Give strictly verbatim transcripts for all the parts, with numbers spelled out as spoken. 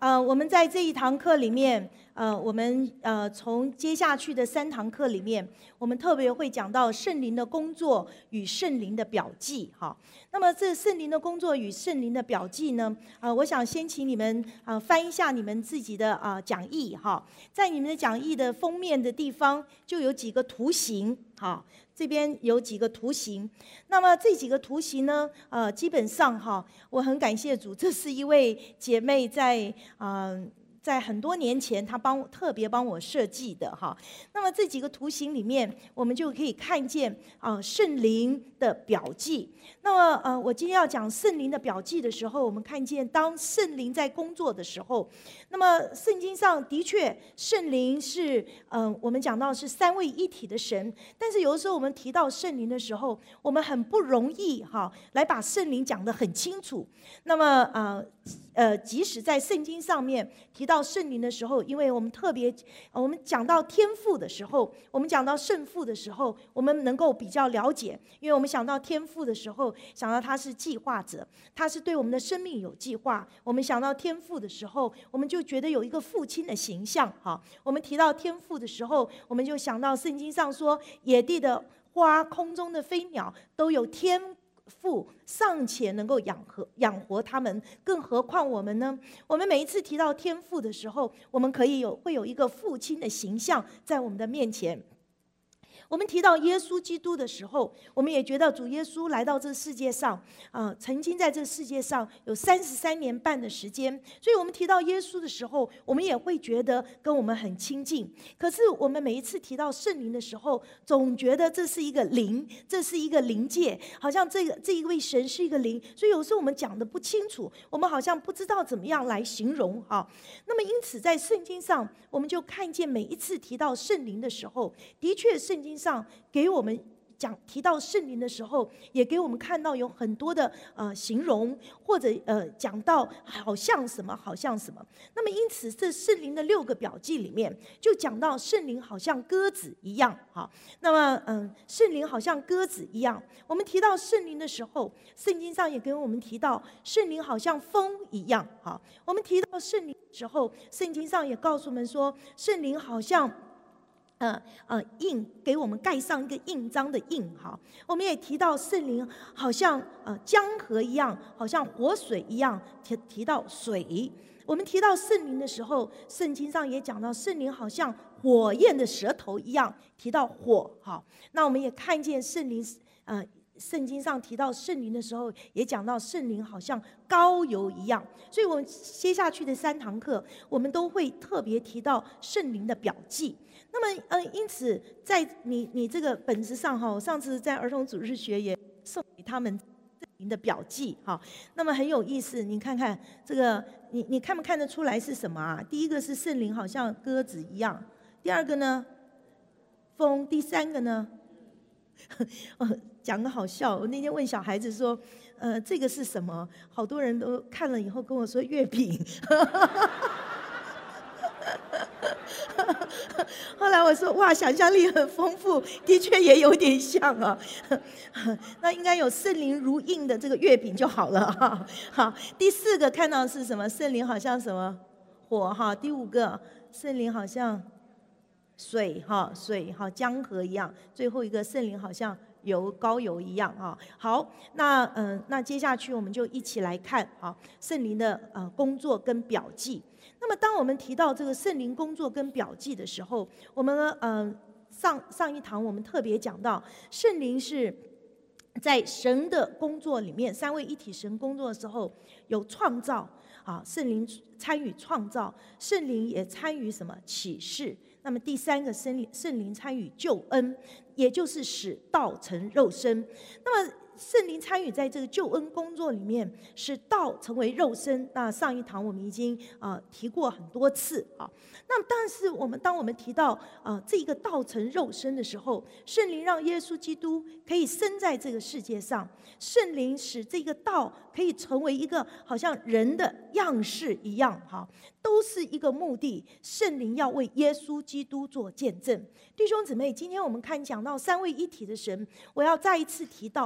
呃，我们在这一堂课里面，呃，我们呃从接下去的三堂课里面，我们特别会讲到圣灵的工作与圣灵的表记，哈。那么这圣灵的工作与圣灵的表记呢，呃，我想先请你们啊、呃、翻一下你们自己的啊、呃、讲义，哈，在你们的讲义的封面的地方就有几个图形，哈。这边有几个图形，那么这几个图形呢，呃，基本上哈，我很感谢主，这是一位姐妹在啊、呃，在很多年前她帮特别帮我设计的哈。那么这几个图形里面，我们就可以看见啊、呃、圣灵的表记。那么呃，我今天要讲圣灵的表记的时候，我们看见当圣灵在工作的时候，那么圣经上的确圣灵是呃，我们讲到是三位一体的神，但是有的时候我们提到圣灵的时候，我们很不容易哈来把圣灵讲得很清楚。那么呃呃，即使在圣经上面提到圣灵的时候，因为我们特别我们讲到天父的时候，我们讲到圣父的时候，我们能够比较了解，因为我们想到天父的时候，想到他是计划者，他是对我们的生命有计划。我们想到天父的时候，我们就觉得有一个父亲的形象哈。我们提到天父的时候，我们就想到圣经上说，野地的花、空中的飞鸟都有天父尚且能够养活养活他们，更何况我们呢？我们每一次提到天父的时候，我们可以有会有一个父亲的形象在我们的面前。我们提到耶稣基督的时候，我们也觉得主耶稣来到这世界上，呃，曾经在这世界上有三十三年半的时间，所以我们提到耶稣的时候，我们也会觉得跟我们很亲近。可是我们每一次提到圣灵的时候，总觉得这是一个灵，这是一个灵界，好像这个这一位神是一个灵，所以有时候我们讲得不清楚，我们好像不知道怎么样来形容啊。那么因此在圣经上，我们就看见每一次提到圣灵的时候，的确圣经上给我们讲提到圣灵的时候，也给我们看到有很多的呃形容，或者呃讲到好像什么好像什么。那么因此这圣灵的六个表记里面，就讲到圣灵好像鸽子一样哈。那么嗯、呃，圣灵好像鸽子一样。我们提到圣灵的时候，圣经上也给我们提到圣灵好像风一样哈。我们提到圣灵的时候，圣经上也告诉我们说，圣灵好像呃呃，印给我们盖上一个印章的印哈。我们也提到圣灵好像呃江河一样，好像活水一样，提提到水。我们提到圣灵的时候，圣经上也讲到圣灵好像火焰的舌头一样，提到火哈。那我们也看见圣灵呃。圣经上提到圣灵的时候，也讲到圣灵好像膏油一样，所以我们接下去的三堂课，我们都会特别提到圣灵的表记。那么，呃，因此在你你这个本子上哈，我上次在儿童主日学也送给他们圣灵的表记哈。那么很有意思，你看看这个，你你看不看得出来是什么啊？第一个是圣灵好像鸽子一样，第二个呢，风，第三个呢？讲个好笑，我那天问小孩子说，呃，这个是什么？好多人都看了以后跟我说月饼。后来我说，哇，想象力很丰富，的确也有点像啊。那应该有圣灵如印的这个月饼就好了哈。好，第四个看到是什么？圣灵好像什么火哈。第五个，圣灵好像水哈，水哈，江河一样。最后一个，圣灵好像油膏油一样啊。好，那嗯、呃，那接下去我们就一起来看啊，圣灵的呃工作跟表记。那么当我们提到这个圣灵工作跟表记的时候，我们呃上上一堂我们特别讲到，圣灵是在神的工作里面，三位一体神工作的时候有创造啊，圣灵参与创造，圣灵也参与什么启示。那么第三个圣灵，圣灵参与救恩，也就是使道成肉身。那么圣灵参与在这个救恩工作里面，使道成为肉身。那上一堂我们已经啊、呃、提过很多次啊。那但是我们当我们提到啊、呃、这一个道成肉身的时候，圣灵让耶稣基督可以生在这个世界上，圣灵使这个道可以成为一个好像人的样式一样哈，都是一个目的。圣灵要为耶稣基督做见证。弟兄姊妹，今天我们看讲到三位一体的神，我要再一次提到。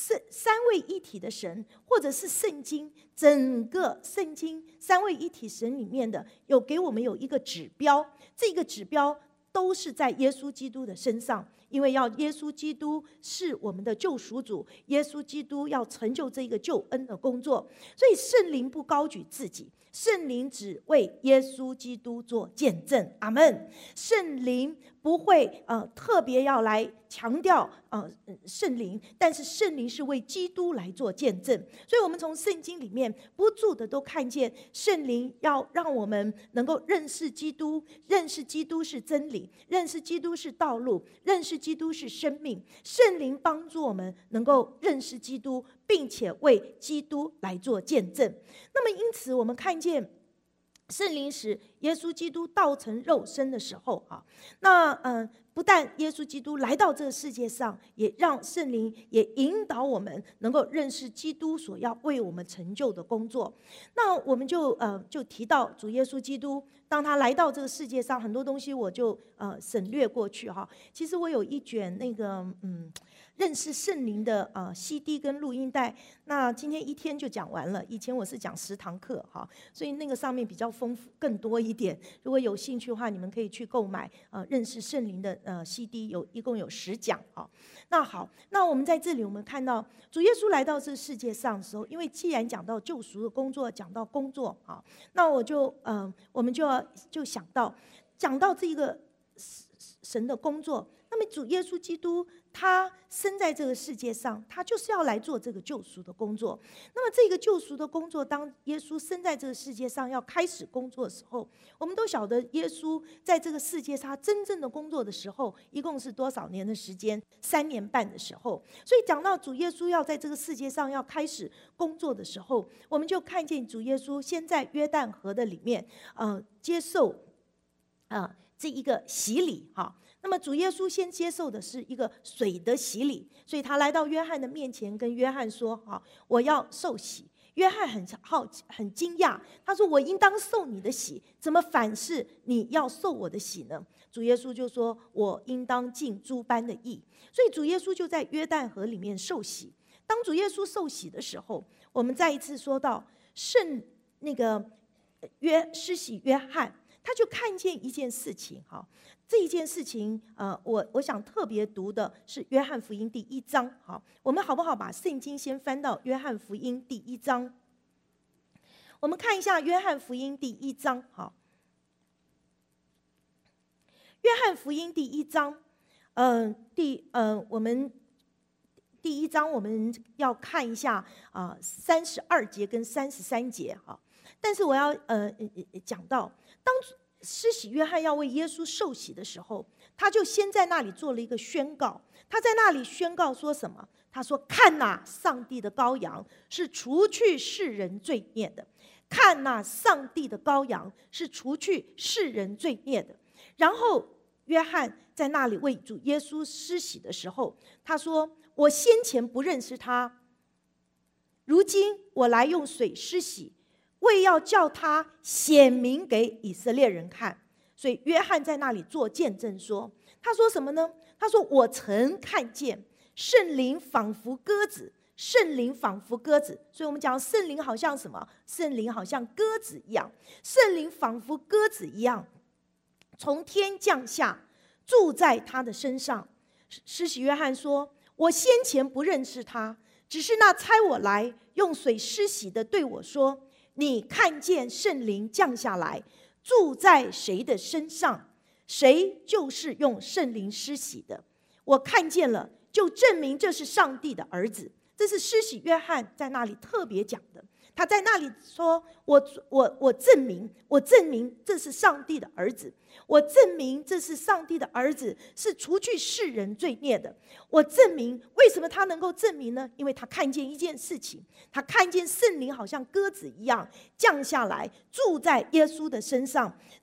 三三位一体的神，或者是圣经整个圣经三位一体神里面的，有给我们有一个指标，这个指标都是在耶稣基督的身上，因为要耶稣基督是我们的救赎主，耶稣基督要成就这个救恩的工作，所以圣灵不高举自己，圣灵只为耶稣基督做见证。阿们。圣灵不会呃特别要来强调呃圣灵，但是圣灵是为基督来做见证。所以我们从圣经里面不住的都看见圣灵要让我们能够认识基督，认识基督是真理，认识基督是道路，认识基督是生命。圣灵帮助我们能够认识基督，并且为基督来做见证。那么因此我们看见圣灵使耶稣基督道成肉身的时候啊，那嗯、呃，不但耶稣基督来到这个世界上，也让圣灵也引导我们能够认识基督所要为我们成就的工作。那我们就呃就提到主耶稣基督，当他来到这个世界上，很多东西我就呃省略过去哈。其实我有一卷那个嗯。认识圣灵的呃 C D 跟录音带，那今天一天就讲完了。以前我是讲十堂课哈，所以那个上面比较丰富更多一点。如果有兴趣的话，你们可以去购买呃认识圣灵的呃 C D， 有一共有十讲哈。那好，那我们在这里我们看到主耶稣来到这个世界上的时候，因为既然讲到救赎的工作，讲到工作啊，那我就嗯、呃、我们就要就想到讲到这个神的工作。那么主耶稣基督他生在这个世界上，他就是要来做这个救赎的工作。那么这个救赎的工作，当耶稣生在这个世界上要开始工作的时候，我们都晓得耶稣在这个世界上真正的工作的时候，一共是多少年的时间？三年半的时候。所以讲到主耶稣要在这个世界上要开始工作的时候，我们就看见主耶稣先在约旦河的里面，呃，接受啊、呃、这一个洗礼哈。那么主耶稣先接受的是一个水的洗礼，所以他来到约翰的面前，跟约翰说：“好，我要受洗。”约翰很好奇，很惊讶，他说：“我应当受你的洗，怎么反是你要受我的洗呢？”主耶稣就说：“我应当尽诸般的义。”所以主耶稣就在约旦河里面受洗。当主耶稣受洗的时候，我们再一次说到圣那个约施洗约翰，他就看见一件事情哈。这一件事情，呃，我我想特别读的是约翰福音第一章。好，我们好不好把圣经先翻到约翰福音第一章？我们看一下约翰福音第一章。好，约翰福音第一章，呃，第呃，我们第一章我们要看一下啊，三十二节跟三十三节哈。但是我要呃讲到当。施洗约翰要为耶稣受洗的时候，他就先在那里做了一个宣告。他在那里宣告说什么？他说：“看哪，上帝的羔羊是除去世人罪孽的。看哪，上帝的羔羊是除去世人罪孽的。”然后约翰在那里为主耶稣施洗的时候，他说：“我先前不认识他，如今我来用水施洗，为要叫他显明给以色列人看。”所以约翰在那里做见证说，他说什么呢？他说：“我曾看见圣灵仿佛鸽子，圣灵仿佛鸽子。”所以我们讲圣灵好像什么？圣灵好像鸽子一样，圣灵仿佛鸽子一样从天降下，住在他的身上。施洗约翰说：“我先前不认识他，只是那差我来用水施洗的对我说，你看见圣灵降下来，住在谁的身上，谁就是用圣灵施洗的。我看见了，就证明这是上帝的儿子。”这是施洗约翰在那里特别讲的。他在那里说：“我我我证明，我证明这是上帝的儿子。我证明这是上帝的儿子，是除去世人罪孽的。我证明，为什么他能够证明呢？因为他看见一件事情，他看见圣灵好像鸽子一样降下来，住在耶稣的身上。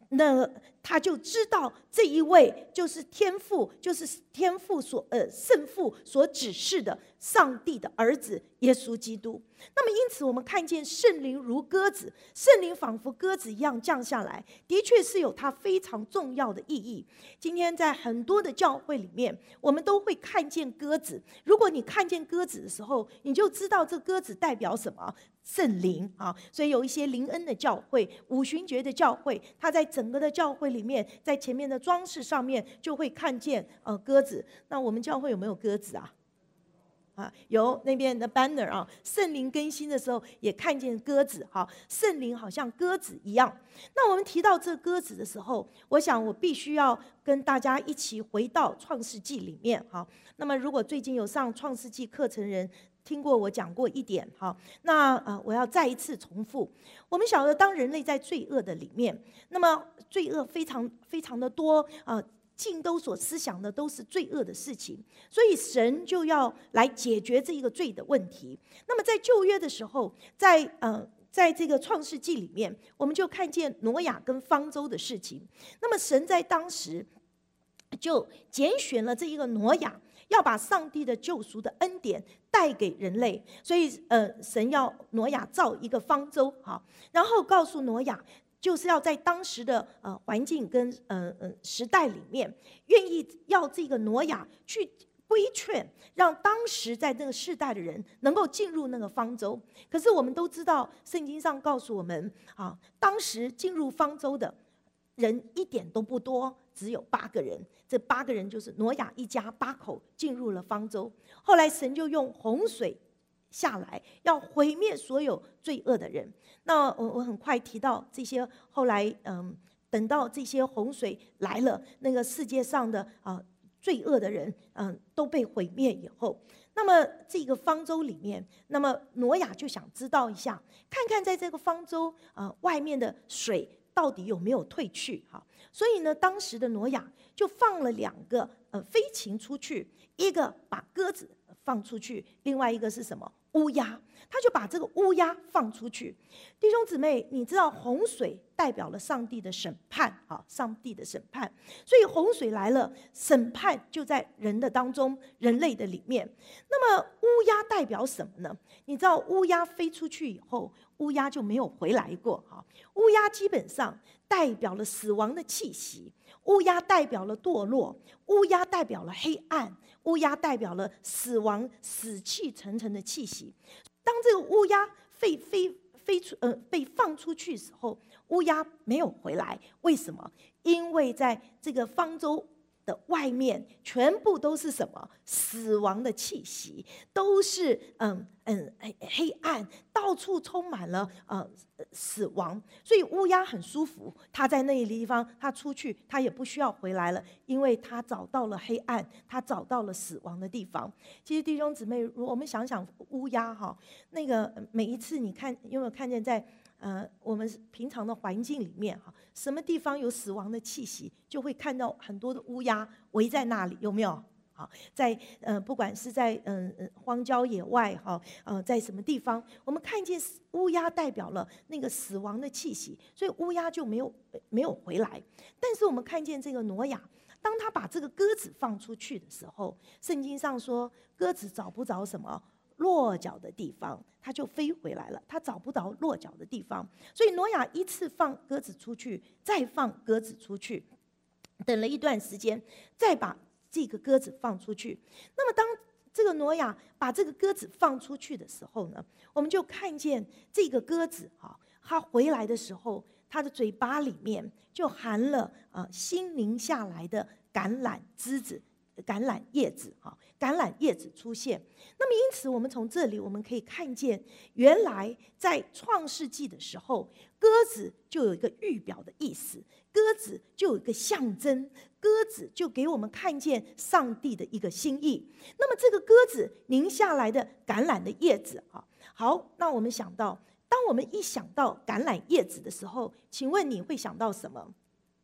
那他就知道这一位就是天父，就是天父所呃圣父所指示的上帝的儿子耶稣基督。那么因此我们看见圣灵如鸽子，圣灵仿佛鸽子一样降下来，的确是有它非常重要的意义。今天在很多的教会里面，我们都会看见鸽子。如果你看见鸽子的时候，你就知道这鸽子代表什么，圣灵啊。所以有一些灵恩的教会、五旬节的教会，它在整个的教会里面，在前面的装饰上面就会看见呃鸽子。那我们教会有没有鸽子啊？啊，有那边的 banner 啊，圣灵更新的时候也看见鸽子哈，圣灵好像鸽子一样。那我们提到这鸽子的时候，我想我必须要跟大家一起回到创世纪里面哈。那么如果最近有上创世纪课程人，听过我讲过一点哈，那呃我要再一次重复。我们晓得，当人类在罪恶的里面，那么罪恶非常非常的多啊。尽都所思想的都是罪恶的事情，所以神就要来解决这一个罪的问题。那么在旧约的时候，在呃在这个创世纪里面，我们就看见挪亚跟方舟的事情。那么神在当时就拣选了这一个挪亚，要把上帝的救赎的恩典带给人类，所以呃神要挪亚造一个方舟，好，然后告诉挪亚，就是要在当时的呃环境跟呃呃时代里面，愿意要这个挪亚去规劝，让当时在那个世代的人能够进入那个方舟。可是我们都知道，圣经上告诉我们啊，当时进入方舟的人一点都不多，只有八个人。这八个人就是挪亚一家八口进入了方舟。后来神就用洪水下来，要毁灭所有罪恶的人。那我我很快提到这些，后来嗯，等到这些洪水来了，那个世界上的啊、呃、罪恶的人嗯都被毁灭以后，那么这个方舟里面，那么挪亚就想知道一下，看看在这个方舟啊、呃、外面的水到底有没有退去哈。所以呢，当时的挪亚就放了两个呃飞禽出去，一个把鸽子放出去，另外一个是什么？乌鸦。他就把这个乌鸦放出去。弟兄姊妹，你知道洪水代表了上帝的审判啊，上帝的审判。所以洪水来了，审判就在人的当中，人类的里面。那么乌鸦代表什么呢？你知道乌鸦飞出去以后，乌鸦就没有回来过哈。乌鸦基本上代表了死亡的气息，乌鸦代表了堕落，乌鸦代表了黑暗，乌鸦代表了死亡、死气沉沉的气息。当这个乌鸦飞飞飞出呃被放出去的时候，乌鸦没有回来，为什么？因为在这个方舟的外面，全部都是什么？死亡的气息，都是嗯嗯黑暗，到处充满了呃死亡。所以乌鸦很舒服，它在那个地方，它出去，它也不需要回来了，因为它找到了黑暗，它找到了死亡的地方。其实弟兄姊妹，如果我们想想乌鸦哈，那个每一次你看有没有看见在？呃，我们平常的环境里面哈，什么地方有死亡的气息，就会看到很多的乌鸦围在那里，有没有？好，在呃，不管是在嗯、呃、荒郊野外哈，呃，在什么地方，我们看见乌鸦代表了那个死亡的气息，所以乌鸦就没有没有回来。但是我们看见这个挪亚，当他把这个鸽子放出去的时候，圣经上说，鸽子找不着什么落脚的地方，它就飞回来了。它找不到落脚的地方，所以挪亚一次放鸽子出去，再放鸽子出去，等了一段时间，再把这个鸽子放出去。那么当这个挪亚把这个鸽子放出去的时候呢，我们就看见这个鸽子啊，它回来的时候，它的嘴巴里面就含了啊新淋下来的橄榄枝子。橄榄叶子哈，橄榄叶子出现。那么因此我们从这里我们可以看见，原来在创世纪的时候，鸽子就有一个预表的意思，鸽子就有一个象征，鸽子就给我们看见上帝的一个心意。那么这个鸽子淋下来的橄榄的叶子啊，好，那我们想到，当我们一想到橄榄叶子的时候，请问你会想到什么？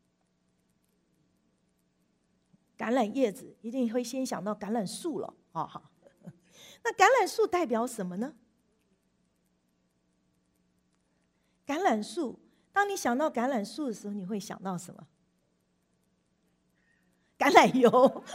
橄榄叶子一定会先想到橄榄树了，哦、好，那橄榄树代表什么呢？橄榄树当你想到橄榄树的时候，你会想到什么？橄榄油。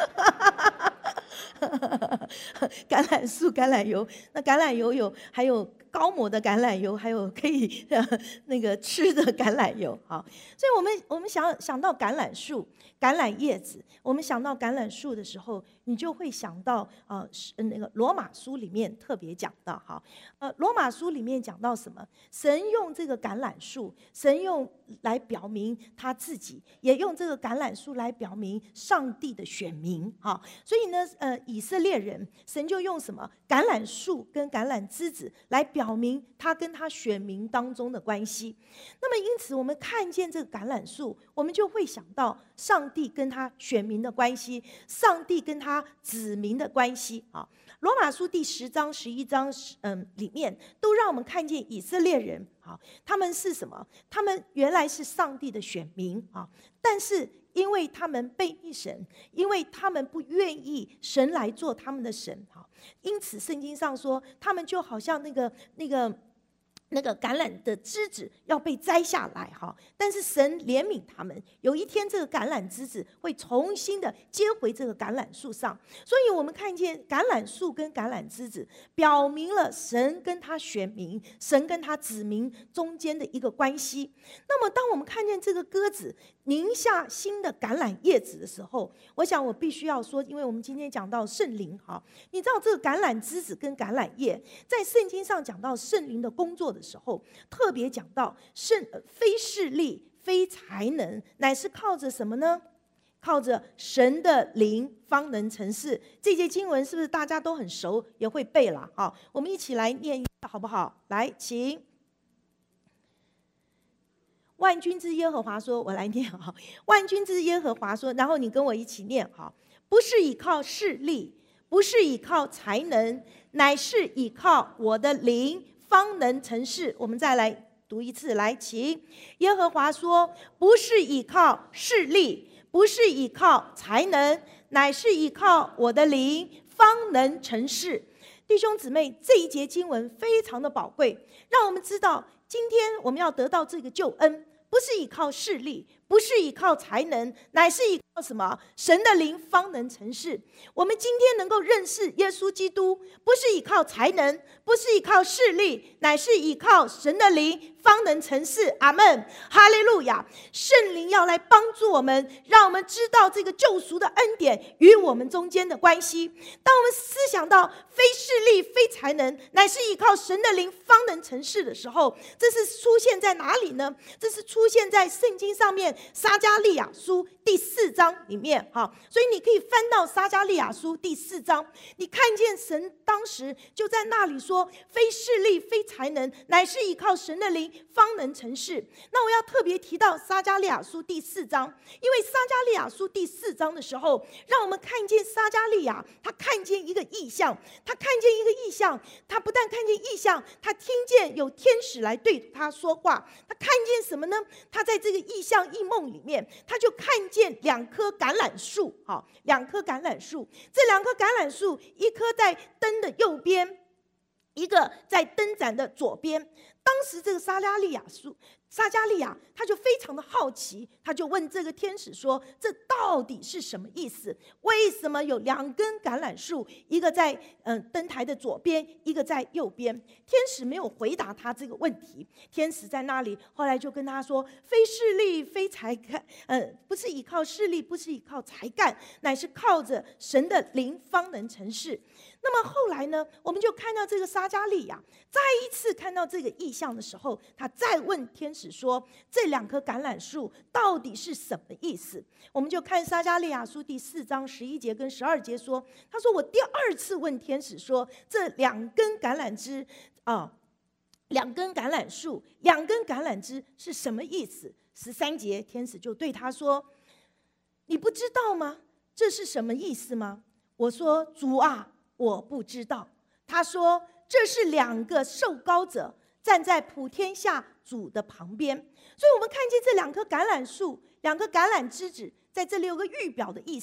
橄榄树、橄榄油，那橄榄油有还有高抹的橄榄油，还有可以、呃、那个吃的橄榄油。好，所以我们我们想想到橄榄树、橄榄叶子，我们想到橄榄树的时候，你就会想到呃那个罗马书里面特别讲到哈，呃罗马书里面讲到什么？神用这个橄榄树，神用来表明他自己，也用这个橄榄树来表明上帝的选民哈。所以呢，呃以色列人，神就用什么橄榄树跟橄榄枝子来表明他跟他选民当中的关系。那么因此我们看见这个橄榄树，我们就会想到上帝跟他选民的关系，上帝跟他子民的关系啊。罗马书第十章、十一章，嗯，里面都让我们看见以色列人啊，他们是什么？他们原来是上帝的选民啊，但是因为他们背逆神，因为他们不愿意神来做他们的神啊，因此圣经上说，他们就好像那个那个。那个橄榄的枝子要被摘下来哈，但是神怜悯他们，有一天这个橄榄枝子会重新的接回这个橄榄树上，所以我们看见橄榄树跟橄榄枝子表明了神跟他选民、神跟他子民中间的一个关系。那么当我们看见这个鸽子拧下新的橄榄叶子的时候，我想我必须要说，因为我们今天讲到圣灵哈，你知道这个橄榄枝子跟橄榄叶在圣经上讲到圣灵的工作的时候，特别讲到圣非势力非才能，乃是靠着什么呢？靠着神的灵方能成事。这节经文是不是大家都很熟，也会背了？好，我们一起来念一下好不好？来，请。万军之耶和华说，我来念哈。万军之耶和华说，然后你跟我一起念哈。不是倚靠势力，不是倚靠才能，乃是倚靠我的灵方能成事。我们再来读一次，来，请。耶和华说，不是倚靠势力，不是倚靠才能，乃是倚靠我的灵方能成事。弟兄姊妹，这一节经文非常的宝贵，让我们知道今天我们要得到这个救恩，不是依靠势力，不是依靠才能，乃是依靠什么？神的灵方能成事。我们今天能够认识耶稣基督，不是依靠才能，不是依靠势力，乃是依靠神的灵方能成事。阿们，哈利路亚！圣灵要来帮助我们，让我们知道这个救赎的恩典与我们中间的关系。当我们思想到非势力非才能，乃是依靠神的灵方能成事的时候，这是出现在哪里呢？这是出现在圣经上面撒迦利亚书第四章里面哈，所以你可以翻到撒迦利亚书第四章，你看见神当时就在那里说，非势力非才能，乃是依靠神的灵方能成事。那我要特别提到撒迦利亚书第四章，因为撒迦利亚书第四章的时候，让我们看见撒迦利亚他看见一个异象，他看见一个异象，他不但看见异象，他听见有天使来对他说话。他看见什么呢？他在这个异象异梦里面，他就看见两棵橄榄树，好，两棵橄榄树，这两棵橄榄树，一棵在灯的右边，一个在灯盏的左边。当时这个撒迦利亚书撒迦利亚他就非常的好奇，他就问这个天使说，这到底是什么意思？为什么有两根橄榄树，一个在、呃、灯台的左边，一个在右边？天使没有回答他这个问题。天使在那里后来就跟他说，非势力非才干、呃、不是依靠势力，不是依靠才干，乃是靠着神的灵方能成事。那么后来呢，我们就看到这个撒迦利亚再一次看到这个异象的时候，他再问天使说，这两棵橄榄树到底是什么意思？我们就看撒迦利亚书第四章十一节跟十二节说，他说，我第二次问天使说，这两根橄榄枝啊，两根橄榄树，两根橄榄枝是什么意思？十三节天使就对他说，你不知道吗？这是什么意思吗？我说，主啊，我不知道。他说，这是两个受膏者站在普天下主的旁边。所以我们看见这两棵橄榄树，两个橄榄枝子，在这里有个预表的意思，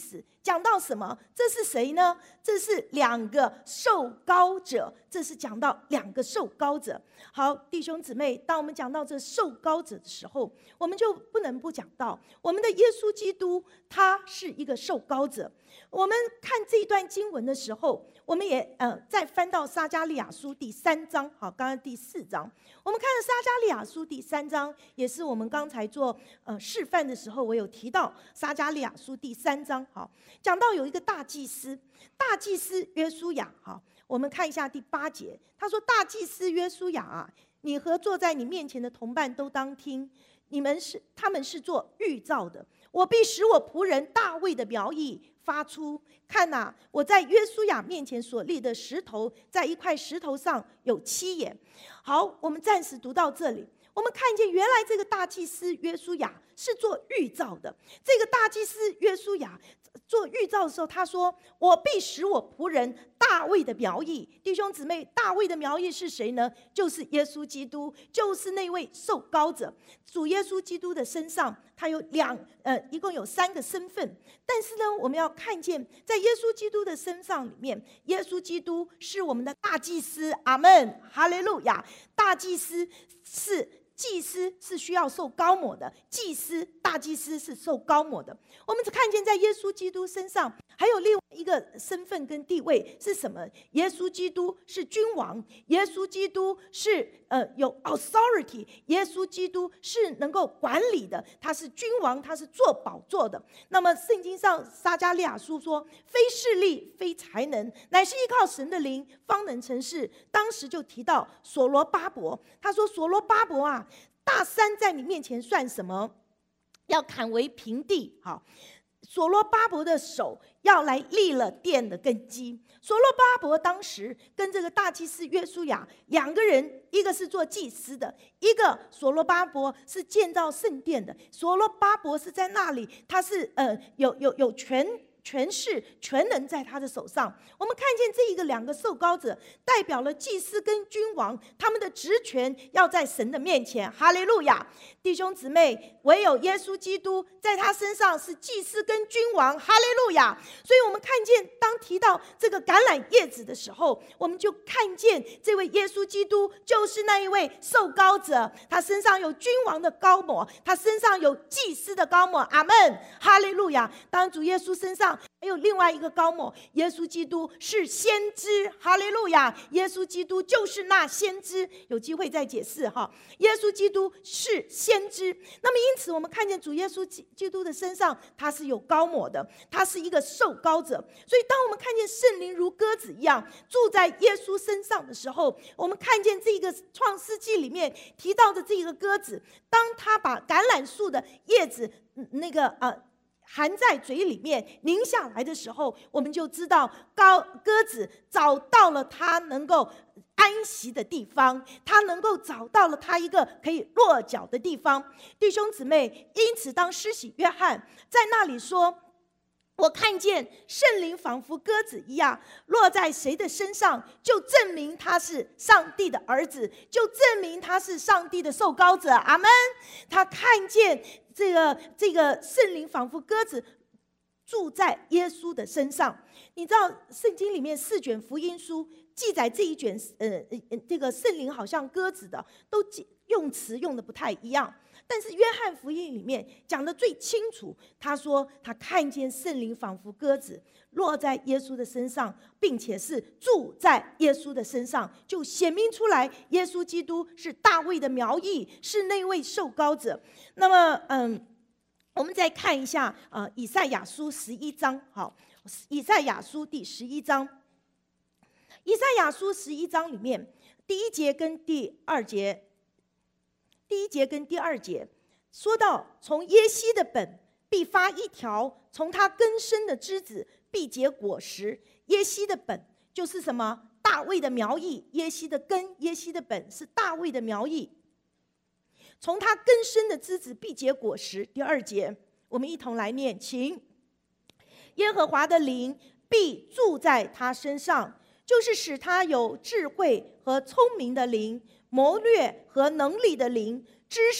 讲到什么？这是谁呢？这是两个受膏者，这是讲到两个受膏者。好，弟兄姊妹，当我们讲到这受膏者的时候，我们就不能不讲到我们的耶稣基督，他是一个受膏者。我们看这一段经文的时候，我们也呃再翻到撒迦利亚书第三章，好，刚刚第四章，我们看了撒迦利亚书第三章，也是我们刚才做呃示范的时候，我有提到撒迦利亚书第三章，好，讲到有一个大祭司，大祭司约书亚，好，我们看一下第八节，他说：“大祭司约书亚啊，你和坐在你面前的同伴都当听，你们是他们是做预兆的，我必使我仆人大卫的苗裔发出。看哪、啊，我在约书亚面前所立的石头，在一块石头上有七眼。”好，我们暂时读到这里。我们看见原来这个大祭司约书亚是做预兆的。这个大祭司约书亚做预兆的时候，他说：“我必使我仆人大卫的苗裔。”弟兄姊妹，大卫的苗裔是谁呢？就是耶稣基督，就是那位受膏者。主耶稣基督的身上，他有两呃，一共有三个身份。但是呢，我们要看见，在耶稣基督的身上里面，耶稣基督是我们的大祭司。阿们，哈利路亚！大祭司是。祭司是需要受膏抹的，祭司大祭司是受膏抹的。我们只看见在耶稣基督身上还有另外一个身份跟地位是什么？耶稣基督是君王，耶稣基督是呃有 authority， 耶稣基督是能够管理的，他是君王，他是坐宝座的。那么圣经上撒迦利亚书说：“非势力，非才能，乃是依靠神的灵，方能成事。”当时就提到所罗巴伯，他说：“所罗巴伯啊，大山在你面前算什么？要砍为平地。”好，所罗巴伯的手要来立了殿的根基。所罗巴伯当时跟这个大祭司约书亚两个人，一个是做祭司的，一个所罗巴伯是建造圣殿的。所罗巴伯是在那里，他是呃有有有权。权势全能在他的手上。我们看见这一个两个受膏者代表了祭司跟君王，他们的职权要在神的面前。哈利路亚！弟兄姊妹，唯有耶稣基督在他身上是祭司跟君王。哈利路亚！所以我们看见当提到这个橄榄叶子的时候，我们就看见这位耶稣基督就是那一位受膏者，他身上有君王的膏抹，他身上有祭司的膏抹。阿们！哈利路亚！当主耶稣身上还有另外一个膏抹，耶稣基督是先知。哈利路亚！耶稣基督就是那先知，有机会再解释哈。耶稣基督是先知，那么因此我们看见主耶稣基督的身上，他是有膏抹的，他是一个受膏者。所以当我们看见圣灵如鸽子一样住在耶稣身上的时候，我们看见这个创世纪里面提到的这个鸽子，当他把橄榄树的叶子那个呃含在嘴里面拧下来的时候，我们就知道高鸽子找到了它能够安息的地方，它能够找到了它一个可以落脚的地方。弟兄姊妹，因此当施洗约翰在那里说：“我看见圣灵仿佛鸽子一样落在谁的身上，就证明他是上帝的儿子，就证明他是上帝的受膏者。”阿们。他看见这个这个圣灵仿佛鸽子住在耶稣的身上。你知道圣经里面四卷福音书记载这一卷呃这个圣灵好像鸽子的，都用词用的不太一样。但是约翰福音里面讲的最清楚，他说他看见圣灵仿佛鸽子落在耶稣的身上，并且是住在耶稣的身上，就显明出来耶稣基督是大卫的苗裔，是那位受膏者。那么嗯，我们再看一下呃以赛亚书十一章。好，以赛亚书第十一章，以赛亚书十一章里面第一节跟第二节第一节跟第二节说到，从耶西的本必发一条，从他根生的枝子必结果实。耶西的本就是什么？大卫的苗裔。耶西的根，耶西的本是大卫的苗裔，从他根生的枝子必结果实。第二节我们一同来念，请：耶和华的灵必住在他身上，就是使他有智慧和聪明的灵，谋略和能力的灵，知识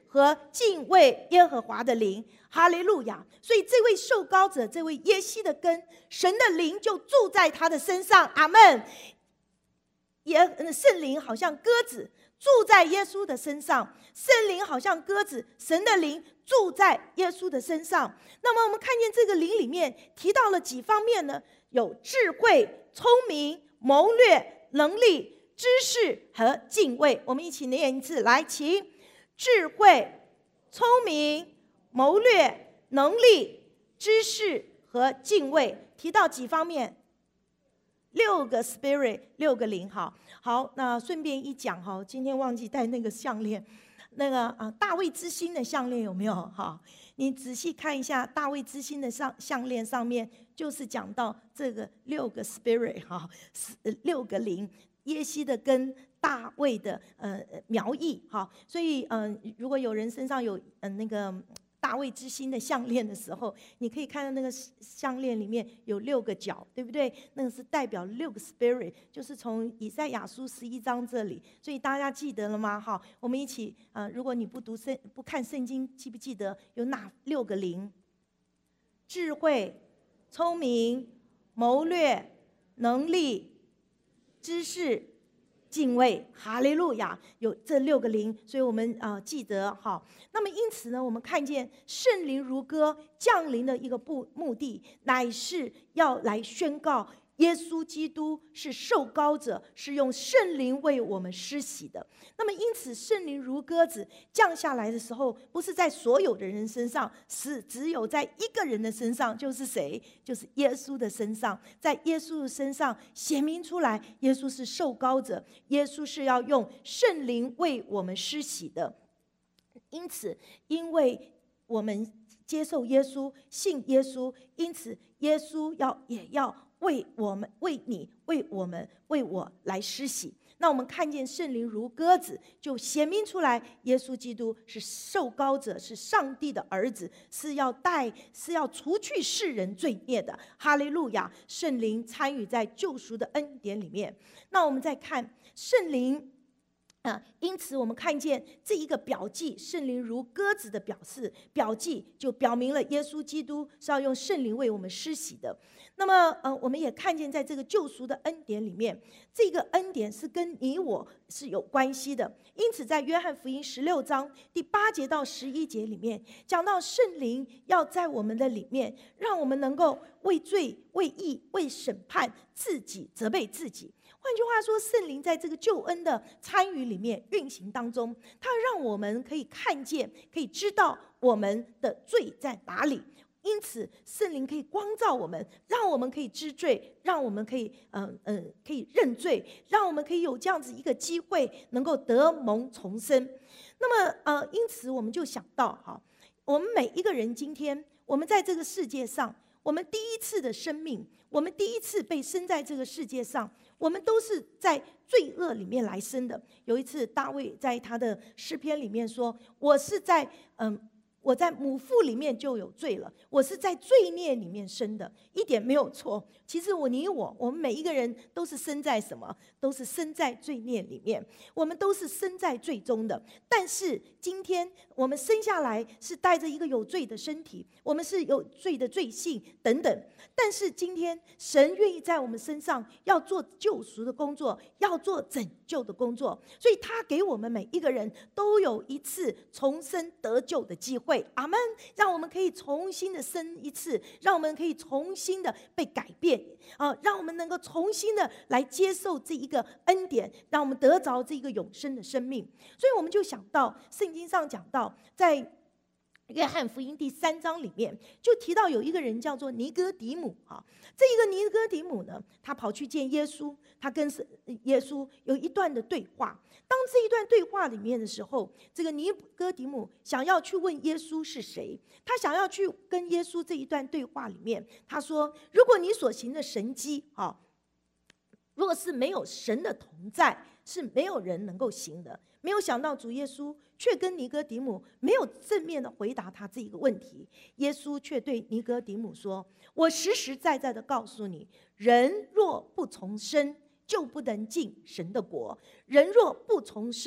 和敬畏耶和华的灵。哈利路亚！所以这位受膏者，这位耶西的根，神的灵就住在他的身上。阿们。耶圣灵好像鸽子住在耶稣的身上，圣灵好像鸽子，神的灵住在耶稣的身上。那么我们看见这个灵里面提到了几方面呢？有智慧、聪明、谋略、能力、知识和敬畏。我们一起念一次，来，请。智慧、聪明、谋略、能力、知识和敬畏，提到几方面？六个 spirit， 六个灵。好，好，那顺便一讲哈，今天忘记带那个项链，那个啊大卫之星的项链有没有？哈，你仔细看一下大卫之星的上项链上面，就是讲到这个六个 spirit 哈，六个灵，耶西的根。大卫的呃苗裔，好，所以嗯、呃，如果有人身上有嗯、呃、那个大卫之星的项链的时候，你可以看到那个项链里面有六个角，对不对？那个是代表六个 spirit， 就是从以赛亚书十一章这里。所以大家记得了吗？好，我们一起呃，如果你不读圣不看圣经，记不记得有哪六个灵？智慧、聪明、谋略、能力、知识。敬畏，哈利路亚，有这六个灵，所以我们啊、呃、记得哈。那么因此呢，我们看见圣灵如歌降临的一个目目的，乃是要来宣告耶稣基督是受膏者，是用圣灵为我们施洗的。那么因此，圣灵如鸽子降下来的时候，不是在所有的人身上，是只有在一个人的身上，就是谁？就是耶稣的身上。在耶稣的身上显明出来，耶稣是受膏者，耶稣是要用圣灵为我们施洗的。因此，因为我们接受耶稣，信耶稣，因此耶稣要也要为我们、为你、为我们、为我来施洗。那我们看见圣灵如鸽子，就显明出来，耶稣基督是受膏者，是上帝的儿子，是要带、是要除去世人罪孽的。哈利路亚！圣灵参与在救赎的恩典里面。那我们再看圣灵。啊，因此我们看见这一个表记，圣灵如鸽子的表示，表记就表明了耶稣基督是要用圣灵为我们施洗的。那么，呃，我们也看见在这个救赎的恩典里面，这个恩典是跟你我是有关系的。因此，在约翰福音十六章第八节到十一节里面，讲到圣灵要在我们的里面，让我们能够为罪、为义、为审判自己，责备自己。换句话说，圣灵在这个救恩的参与里面运行当中，它让我们可以看见，可以知道我们的罪在哪里。因此，圣灵可以光照我们，让我们可以知罪，让我们可以嗯嗯、呃呃、可以认罪，让我们可以有这样子一个机会，能够得蒙重生。那么呃，因此我们就想到哈，我们每一个人今天，我们在这个世界上，我们第一次的生命，我们第一次被生在这个世界上。我们都是在罪恶里面来生的。有一次，大卫在他的诗篇里面说：“我是在嗯，我在母腹里面就有罪了，我是在罪孽里面生的，一点没有错。”其实我你我，我们每一个人都是生在什么？都是生在罪孽里面，我们都是生在罪中的。但是今天我们生下来是带着一个有罪的身体，我们是有罪的罪性等等。但是今天神愿意在我们身上要做救赎的工作，要做拯救的工作，所以他给我们每一个人都有一次重生得救的机会。阿们！让我们可以重新的生一次，让我们可以重新的被改变啊，让我们能够重新的来接受这一个恩典，让我们得着这一个永生的生命。所以我们就想到圣经上讲到，在约翰福音第三章里面就提到有一个人叫做尼哥底母啊，这一个尼哥底母呢，他跑去见耶稣，他跟耶稣有一段的对话。当这一段对话里面的时候，这个尼哥底母想要去问耶稣是谁，他想要去跟耶稣这一段对话里面，他说：如果你所行的神迹啊，若是没有神的同在，是没有人能够行的。没有想到主耶稣却跟尼哥底母没有正面的回答他这一个问题。耶稣却对尼哥底母说：我实实在在的告诉你，人若不重生，就不能进神的国；人若不重生，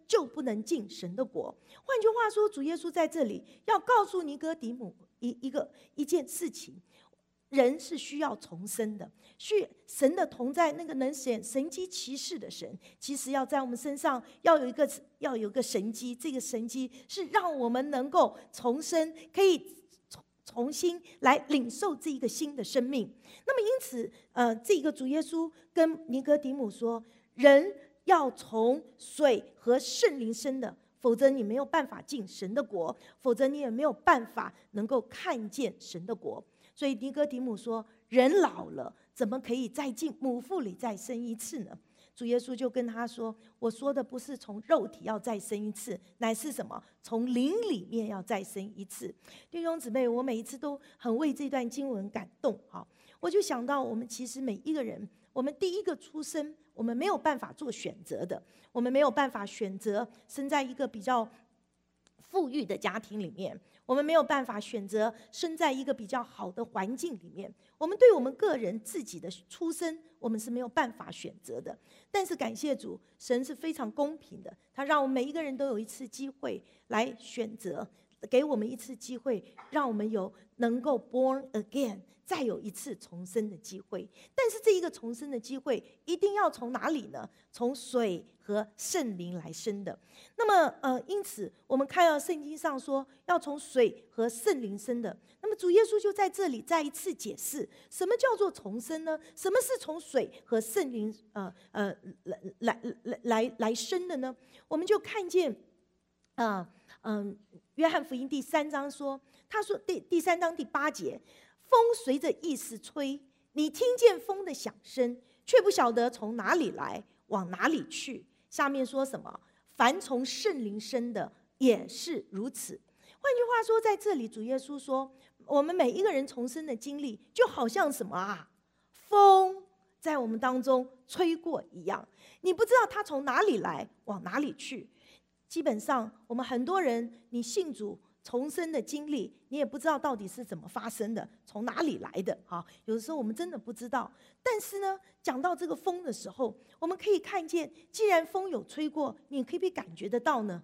就不能进神的国。换句话说，主耶稣在这里要告诉尼哥底母一一个一件事情。人是需要重生的，需神的同在，那个能显神迹奇事的神，其实要在我们身上要有一个要有一个神迹，这个神迹是让我们能够重生，可以重重新来领受这一个新的生命。那么因此，呃，这个主耶稣跟尼哥底母说，人要从水和圣灵生的，否则你没有办法进神的国，否则你也没有办法能够看见神的国。所以尼哥底母说，人老了怎么可以再进母腹里再生一次呢？主耶稣就跟他说，我说的不是从肉体要再生一次，乃是什么？从灵里面要再生一次。弟兄姊妹，我每一次都很为这段经文感动。好，我就想到我们其实每一个人，我们第一个出生，我们没有办法做选择的，我们没有办法选择生在一个比较富裕的家庭里面，我们没有办法选择生在一个比较好的环境里面，我们对我们个人自己的出生，我们是没有办法选择的。但是感谢主，神是非常公平的，他让我们每一个人都有一次机会来选择，给我们一次机会，让我们有能够 born again， 再有一次重生的机会。但是这一个重生的机会一定要从哪里呢？从水和圣灵来生的。那么呃，因此我们看到圣经上说要从水和圣灵生的，那么主耶稣就在这里再一次解释什么叫做重生呢？什么是从水和圣灵呃呃来来来来来生的呢？我们就看见啊嗯、呃，约翰福音第三章说，他说第第三章第八节，风随着意思吹，你听见风的响声，却不晓得从哪里来，往哪里去。下面说什么？凡从圣灵生的也是如此。换句话说，在这里主耶稣说，我们每一个人重生的经历就好像什么啊？风在我们当中吹过一样，你不知道它从哪里来，往哪里去。基本上我们很多人，你信主重生的经历，你也不知道到底是怎么发生的，从哪里来的啊？有的时候我们真的不知道。但是呢，讲到这个风的时候，我们可以看见，既然风有吹过，你可以不可以感觉得到呢？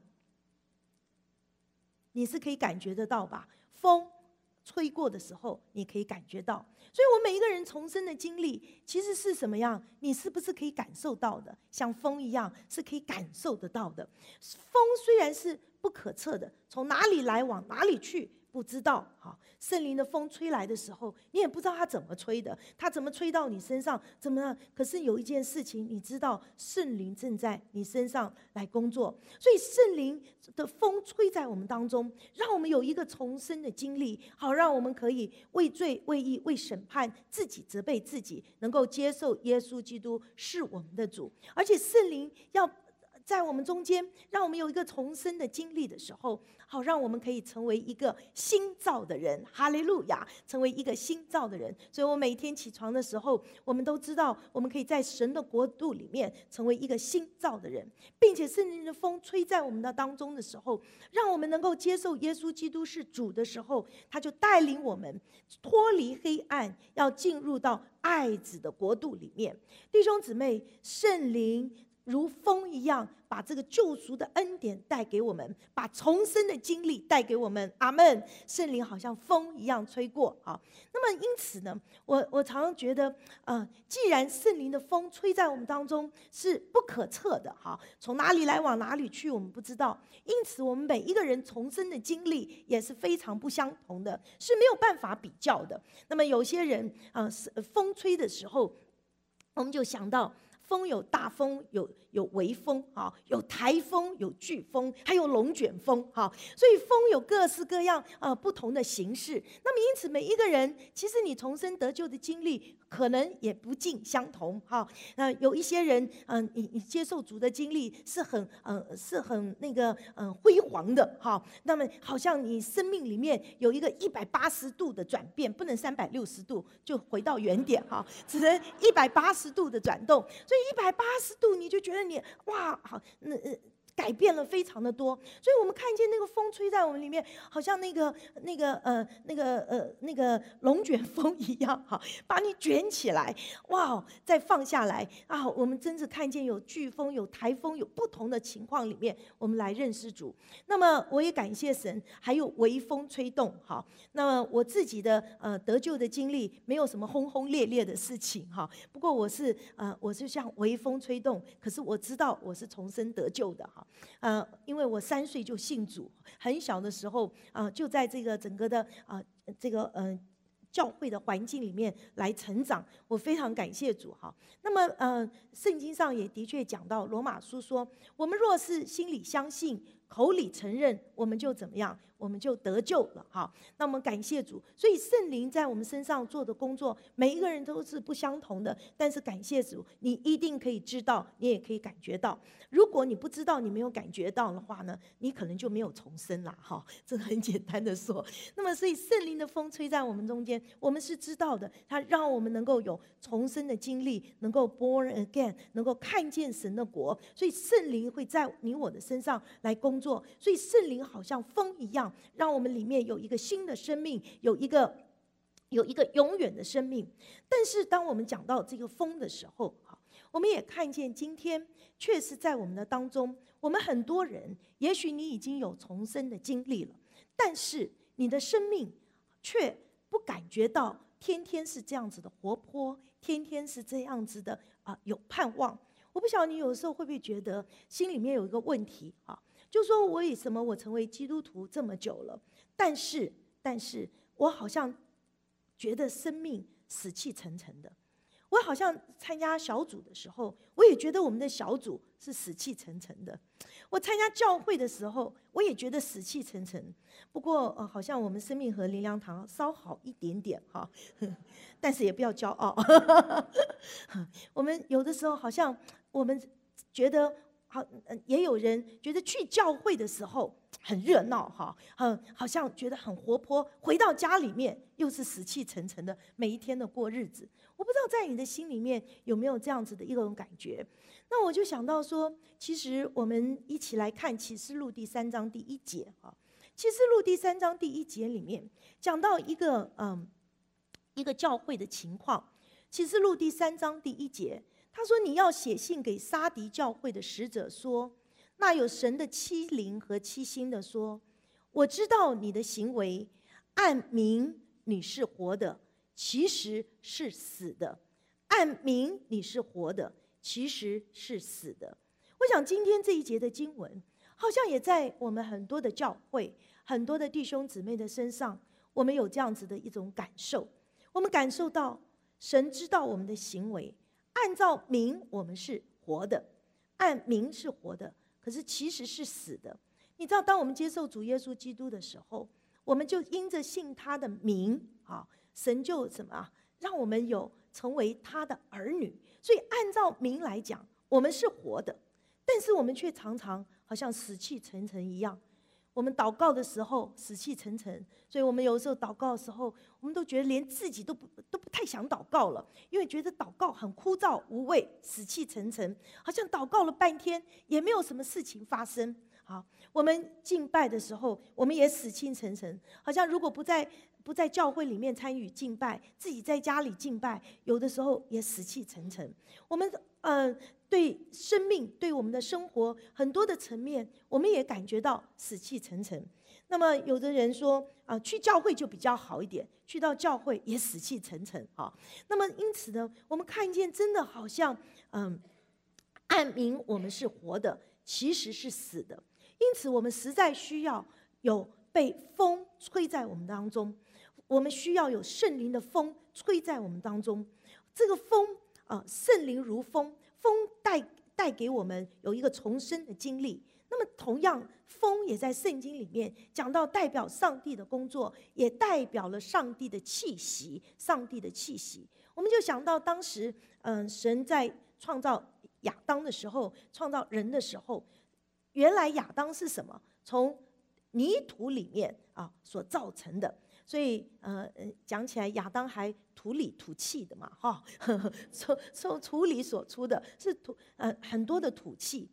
你是可以感觉得到吧？风吹过的时候，你可以感觉到。所以我们每一个人重生的经历其实是什么样，你是不是可以感受到的？像风一样是可以感受得到的。风虽然是不可测的，从哪里来往哪里去不知道。好，圣灵的风吹来的时候，你也不知道它怎么吹的，它怎么吹到你身上，怎么样？可是有一件事情你知道，圣灵正在你身上来工作。所以圣灵的风吹在我们当中，让我们有一个重生的经历，好让我们可以为罪为义为审判自己，责备自己，能够接受耶稣基督是我们的主。而且圣灵要在我们中间，让我们有一个重生的经历的时候，好让我们可以成为一个新造的人。哈利路亚，成为一个新造的人。所以我每天起床的时候，我们都知道我们可以在神的国度里面成为一个新造的人，并且圣灵的风吹在我们的当中的时候，让我们能够接受耶稣基督是主的时候，他就带领我们脱离黑暗，要进入到爱子的国度里面。弟兄姊妹，圣灵如风一样，把这个救赎的恩典带给我们，把重生的经历带给我们。阿们。圣灵好像风一样吹过。好，那么因此呢，我我常常觉得，呃，既然圣灵的风吹在我们当中是不可测的，哈，从哪里来往哪里去我们不知道，因此我们每一个人重生的经历也是非常不相同的，是没有办法比较的。那么有些人啊，呃，风吹的时候，我们就想到，风有大风，有有微风，哈，有台风，有飓风，还有龙卷风，哈，所以风有各式各样呃不同的形式。那么因此，每一个人其实你重生得救的经历可能也不尽相同，哈。呃，有一些人，嗯、呃，你你接受主的经历是很呃是很那个嗯、呃、辉煌的，哈。那么好像你生命里面有一个一百八十度的转变，不能三百六十度就回到原点，哈，只能一百八十度的转动。所以一百八十度，你就觉得你哇，好，那呃， 改变了非常的多。所以我们看见那个风吹在我们里面，好像那个那个呃那个呃那个龙卷风一样，哈，把你卷起来，哇，再放下来啊！我们真是看见有飓风、有台风、有不同的情况里面，我们来认识主。那么我也感谢神，还有微风吹动，好。那么我自己的呃得救的经历，没有什么轰轰烈烈的事情哈。不过我是呃我是像微风吹动，可是我知道我是重生得救的哈。呃，因为我三岁就信主，很小的时候啊、呃，就在这个整个的啊、呃、这个呃。教会的环境里面来成长，我非常感谢主哈。那么，呃，圣经上也的确讲到，罗马书说，我们若是心里相信，口里承认，我们就怎么样？我们就得救了哈。那我们感谢主，所以圣灵在我们身上做的工作，每一个人都是不相同的。但是感谢主，你一定可以知道，你也可以感觉到。如果你不知道，你没有感觉到的话呢，你可能就没有重生啦哈。这很简单的说。那么，所以圣灵的风吹在我们中间，我们是知道的，它让我们能够有重生的经历，能够 born again， 能够看见神的国。所以圣灵会在你我的身上来工作。所以圣灵好像风一样，让我们里面有一个新的生命，有一个有一个永远的生命。但是当我们讲到这个风的时候，我们也看见今天确实在我们的当中，我们很多人，也许你已经有重生的经历了，但是你的生命却不感觉到天天是这样子的活泼，天天是这样子的啊、呃，有盼望。我不晓得你有时候会不会觉得心里面有一个问题啊，就说我为什么我成为基督徒这么久了，但是但是我好像觉得生命死气沉沉的。我好像参加小组的时候，我也觉得我们的小组是死气沉沉的。我参加教会的时候，我也觉得死气沉沉。不过，呃，好像我们生命和灵粮堂稍好一点点哈，但是也不要骄傲。我们有的时候好像我们觉得好，也有人觉得去教会的时候很热闹哈，嗯，好像觉得很活泼，回到家里面又是死气沉沉的，每一天的过日子。我不知道在你的心里面有没有这样子的一种感觉。那我就想到说，其实我们一起来看启示录第三章第一节哈。启示录第三章第一节里面讲到一个嗯一个教会的情况。启示录第三章第一节，他说：“你要写信给撒狄教会的使者说，那有神的七灵和七星的说，我知道你的行为，按名你是活的，其实是死的；按名你是活的，其实是死的。”我想今天这一节的经文，好像也在我们很多的教会、很多的弟兄姊妹的身上，我们有这样子的一种感受。我们感受到神知道我们的行为，按照名我们是活的，按名是活的，可是其实是死的。你知道，当我们接受主耶稣基督的时候，我们就因着信他的名啊，神就什么啊，让我们有成为他的儿女。所以按照名来讲，我们是活的，但是我们却常常好像死气沉沉一样。我们祷告的时候死气沉沉，所以我们有时候祷告的时候，我们都觉得连自己都不都不太想祷告了，因为觉得祷告很枯燥无味，死气沉沉，好像祷告了半天也没有什么事情发生。好，我们敬拜的时候，我们也死气沉沉，好像如果不在不在教会里面参与敬拜，自己在家里敬拜，有的时候也死气沉沉。我们呃。对生命，对我们的生活很多的层面，我们也感觉到死气沉沉。那么有的人说啊、呃，去教会就比较好一点，去到教会也死气沉沉啊。那么因此呢，我们看见真的好像，嗯，按名我们是活的，其实是死的。因此我们实在需要有被风吹在我们当中，我们需要有圣灵的风吹在我们当中。这个风啊、呃，圣灵如风。风带带给我们有一个重生的经历。那么同样，风也在圣经里面讲到代表上帝的工作，也代表了上帝的气息。上帝的气息，我们就想到当时，嗯、呃，神在创造亚当的时候，创造人的时候，原来亚当是什么？从泥土里面啊所造成的。所以，呃，讲起来，亚当还土里土气的嘛，哈，从从土里所出的是土，呃，很多的土气。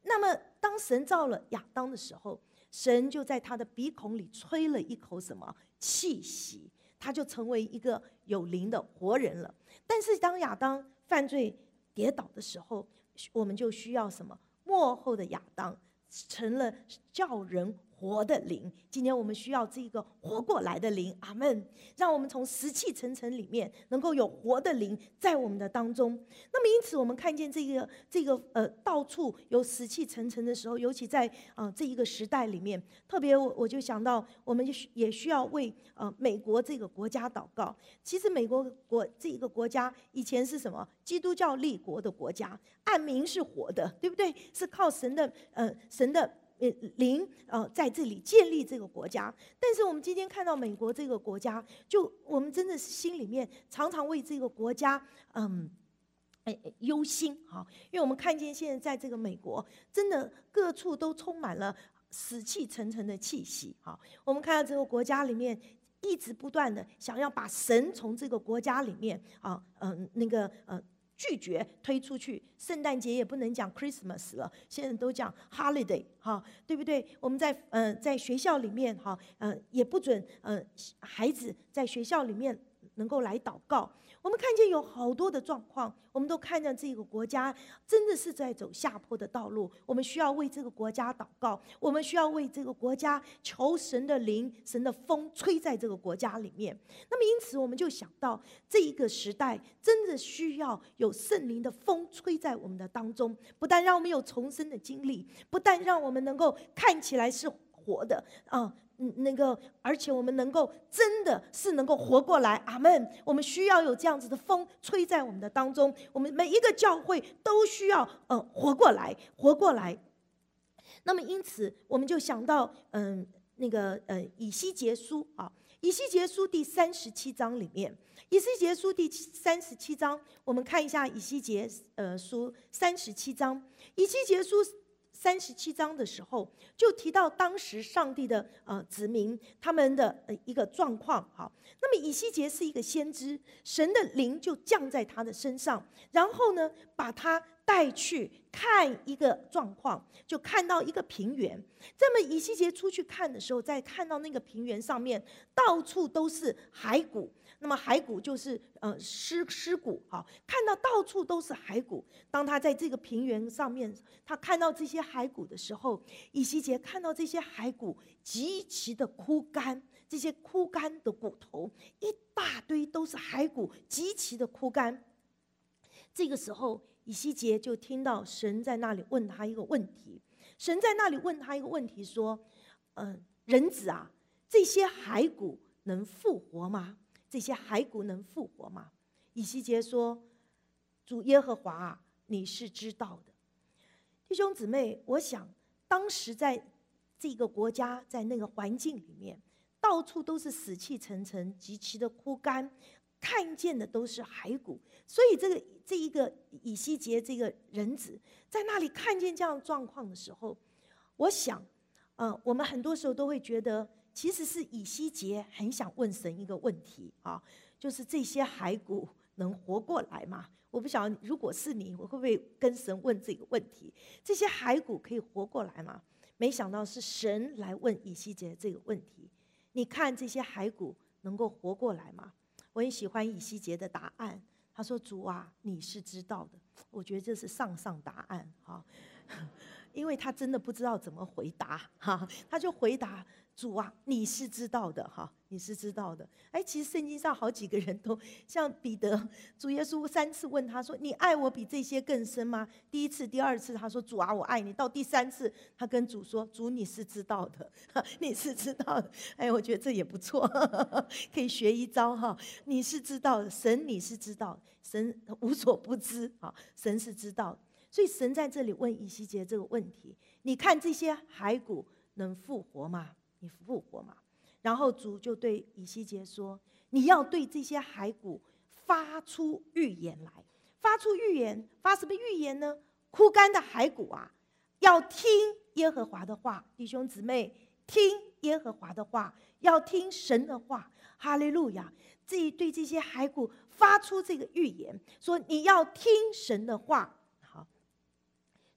那么当神造了亚当的时候，神就在他的鼻孔里吹了一口什么气息，他就成为一个有灵的活人了。但是当亚当犯罪跌倒的时候，我们就需要什么？末后的亚当成了叫人活的灵。今天我们需要这个活过来的灵，阿们。让我们从死气沉沉里面能够有活的灵在我们的当中。那么因此我们看见这个这个呃到处有死气沉沉的时候，尤其在啊、呃、这一个时代里面，特别我我就想到我们也需要为呃美国这个国家祷告。其实美国国这一个国家以前是什么？基督教立国的国家，按名是活的，对不对？是靠神的呃神的呃灵呃在这里建立这个国家。但是我们今天看到美国这个国家，就我们真的是心里面常常为这个国家嗯哎忧心哈，因为我们看见现在在这个美国，真的各处都充满了死气沉沉的气息哈。我们看到这个国家里面，一直不断的想要把神从这个国家里面啊嗯、呃、那个呃。拒绝推出去，圣诞节也不能讲 Christmas 了，现在都讲 holiday 哈，对不对？我们在呃在学校里面哈，呃也不准呃孩子在学校里面能够来祷告。我们看见有好多的状况，我们都看见这个国家真的是在走下坡的道路。我们需要为这个国家祷告，我们需要为这个国家求神的灵、神的风吹在这个国家里面。那么因此我们就想到，这一个时代真的需要有圣灵的风吹在我们的当中，不但让我们有重生的经历，不但让我们能够看起来是活的啊。嗯，那个，而且我们能够真的是能够活过来，阿们。我们需要有这样子的风吹在我们的当中，我们每一个教会都需要呃活过来，活过来。那么因此，我们就想到，嗯、呃，那个呃以西结书啊，以西结书第三十七章里面，以西结书第三十七章，我们看一下以西结呃书三十七章，以西结书三十七章的时候，就提到当时上帝的呃子民他们的呃一个状况。好，那么以西结是一个先知，神的灵就降在他的身上，然后呢，把他带去看一个状况，就看到一个平原。这么以西结出去看的时候，在看到那个平原上面，到处都是骸骨。那么骸骨就是呃尸尸骨，好，看到到处都是骸骨。当他在这个平原上面，他看到这些骸骨的时候，以西结看到这些骸骨极其的枯干，这些枯干的骨头一大堆都是骸骨，极其的枯干。这个时候，以西结就听到神在那里问他一个问题，神在那里问他一个问题，说：“嗯、呃，人子啊，这些骸骨能复活吗？这些骸骨能复活吗？”以西结说：“主耶和华啊，你是知道的。”弟兄姊妹，我想当时在这个国家，在那个环境里面，到处都是死气沉沉，极其的枯干，看见的都是骸骨。所以这个这一个以西结这个人子在那里看见这样的状况的时候，我想，呃，我们很多时候都会觉得，其实是以西结很想问神一个问题啊，就是这些骸骨能活过来吗？我不晓得，如果是你，我会不会跟神问这个问题？这些骸骨可以活过来吗？没想到是神来问以西结这个问题。你看这些骸骨能够活过来吗？我很喜欢以西结的答案。他说：“主啊，你是知道的。”我觉得这是上上答案哈，因为他真的不知道怎么回答哈，他就回答：“主啊，你是知道的哈，你是知道的。”哎，其实圣经上好几个人都像彼得，主耶稣三次问他说：“你爱我比这些更深吗？”第一次、第二次他说：“主啊，我爱你。”到第三次，他跟主说：“主，你是知道的，你是知道的。”哎，我觉得这也不错，可以学一招哈。你是知道的，神你是知道，神无所不知啊，神是知道。所以神在这里问以西结这个问题：你看这些骸骨能复活吗？你复活吗？然后主就对以西结说：“你要对这些骸骨发出预言来。发出预言，发什么预言呢？枯干的骸骨啊，要听耶和华的话。弟兄姊妹，听耶和华的话，要听神的话。哈利路亚！这对这些骸骨发出这个预言，说你要听神的话。好，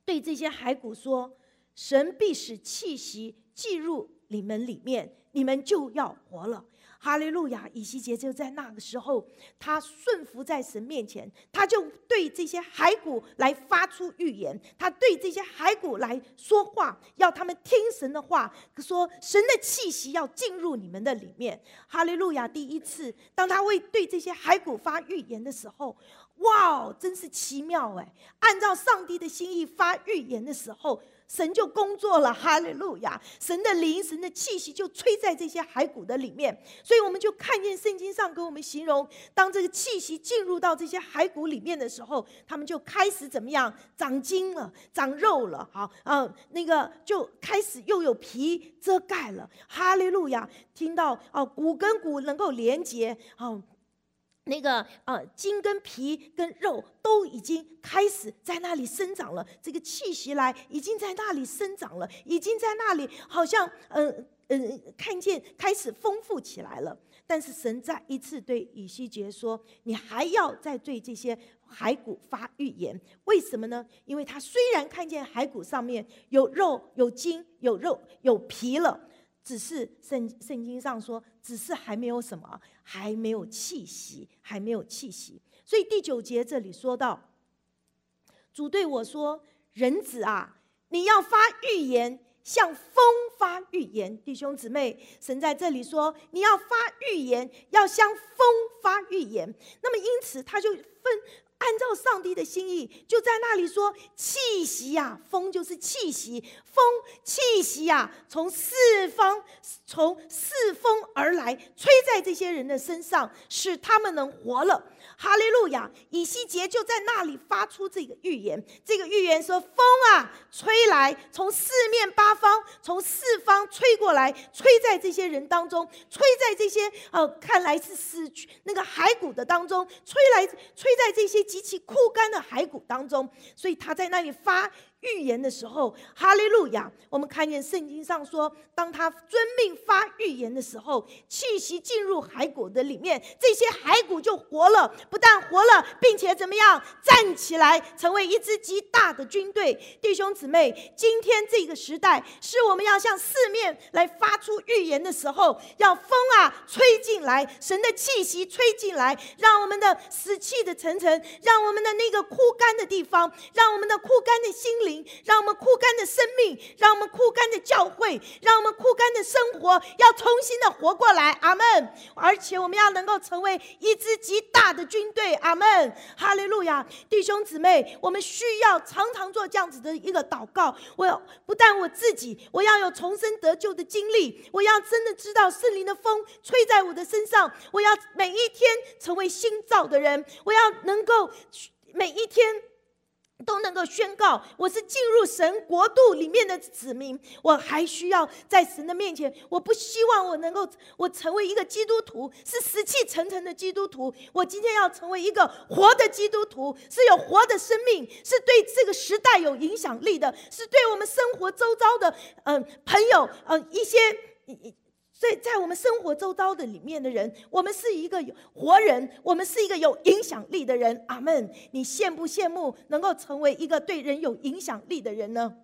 对这些骸骨说：神必使气息进入你们里面，你们就要活了。哈利路亚！以西结就在那个时候，他顺服在神面前，他就对这些骸骨来发出预言，他对这些骸骨来说话，要他们听神的话，说神的气息要进入你们的里面。哈利路亚！第一次，当他会对这些骸骨发预言的时候，哇，真是奇妙哎！按照上帝的心意发预言的时候，神就工作了，哈利路亚！神的灵、神的气息就吹在这些骸骨的里面，所以我们就看见圣经上给我们形容，当这个气息进入到这些骸骨里面的时候，他们就开始怎么样？长筋了，长肉了，好，呃，那个就开始又有皮遮盖了，哈利路亚！听到哦、呃，骨跟骨能够连结，哦。那个呃，筋跟皮跟肉都已经开始在那里生长了，这个气息来已经在那里生长了，已经在那里好像嗯嗯、呃呃、看见开始丰富起来了。但是神再一次对以西结说：你还要再对这些骸骨发预言。为什么呢？因为他虽然看见骸骨上面有肉有筋有肉有皮了，只是圣圣经上说，只是还没有什么，还没有气息，还没有气息。所以第九节这里说到，主对我说：人子啊，你要发预言，向风发预言。弟兄姊妹，神在这里说，你要发预言，要向风发预言。那么因此他就分按照上帝的心意，就在那里说：气息呀、啊，风就是气息，风气息呀、啊，从四方从四风而来，吹在这些人的身上，使他们能活了。哈利路亚！以西结就在那里发出这个预言，这个预言说：风啊，吹来，从四面八方，从四方吹过来，吹在这些人当中，吹在这些呃看来是死去那个骸骨的当中，吹来吹在这些极其枯干的骸骨当中。所以他在那里发预言的时候，哈利路亚！我们看见圣经上说，当他遵命发预言的时候，气息进入骸骨的里面，这些骸骨就活了，不但活了，并且怎么样？站起来，成为一支极大的军队。弟兄姊妹，今天这个时代是我们要向四面来发出预言的时候，要风啊吹进来，神的气息吹进来，让我们的死气的沉沉，让我们的那个枯干的地方，让我们的枯干的心灵，让我们枯干的生命，让我们枯干的教会，让我们枯干的生活要重新的活过来。阿们。而且我们要能够成为一支极大的军队。阿们。哈利路亚。弟兄姊妹，我们需要常常做这样子的一个祷告。我要不但我自己，我要有重生得救的经历，我要真的知道圣灵的风吹在我的身上，我要每一天成为新造的人，我要能够每一天都能够宣告我是进入神国度里面的子民。我还需要在神的面前，我不希望我能够我成为一个基督徒是死气沉沉的基督徒，我今天要成为一个活的基督徒，是有活的生命，是对这个时代有影响力的，是对我们生活周遭的、呃、朋友、呃、一些所以在我们生活周遭的里面的人，我们是一个活人，我们是一个有影响力的人。阿们。你羡不羡慕能够成为一个对人有影响力的人呢？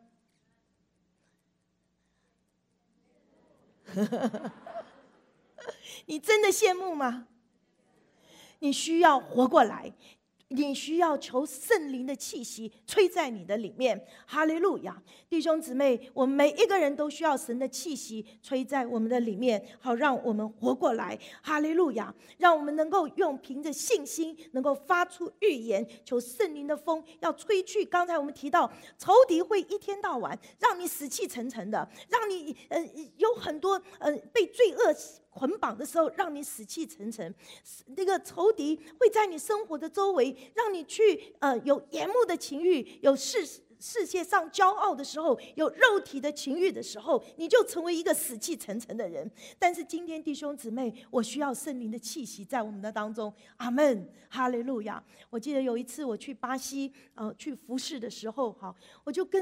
你真的羡慕吗？你需要活过来，你需要求圣灵的气息吹在你的里面。哈利路亚。弟兄姊妹，我们每一个人都需要神的气息吹在我们的里面，好让我们活过来。哈利路亚。让我们能够用凭着信心能够发出预言，求圣灵的风要吹去。刚才我们提到仇敌会一天到晚让你死气沉沉的，让你、呃、有很多、呃、被罪恶捆绑的时候，让你死气沉沉。那个仇敌会在你生活的周围，让你去呃有眼目的情欲，有世世界上骄傲的时候，有肉体的情欲的时候，你就成为一个死气沉沉的人。但是今天弟兄姊妹，我需要圣灵的气息在我们的当中。阿们。哈利路亚。我记得有一次我去巴西呃去服侍的时候，好，我就跟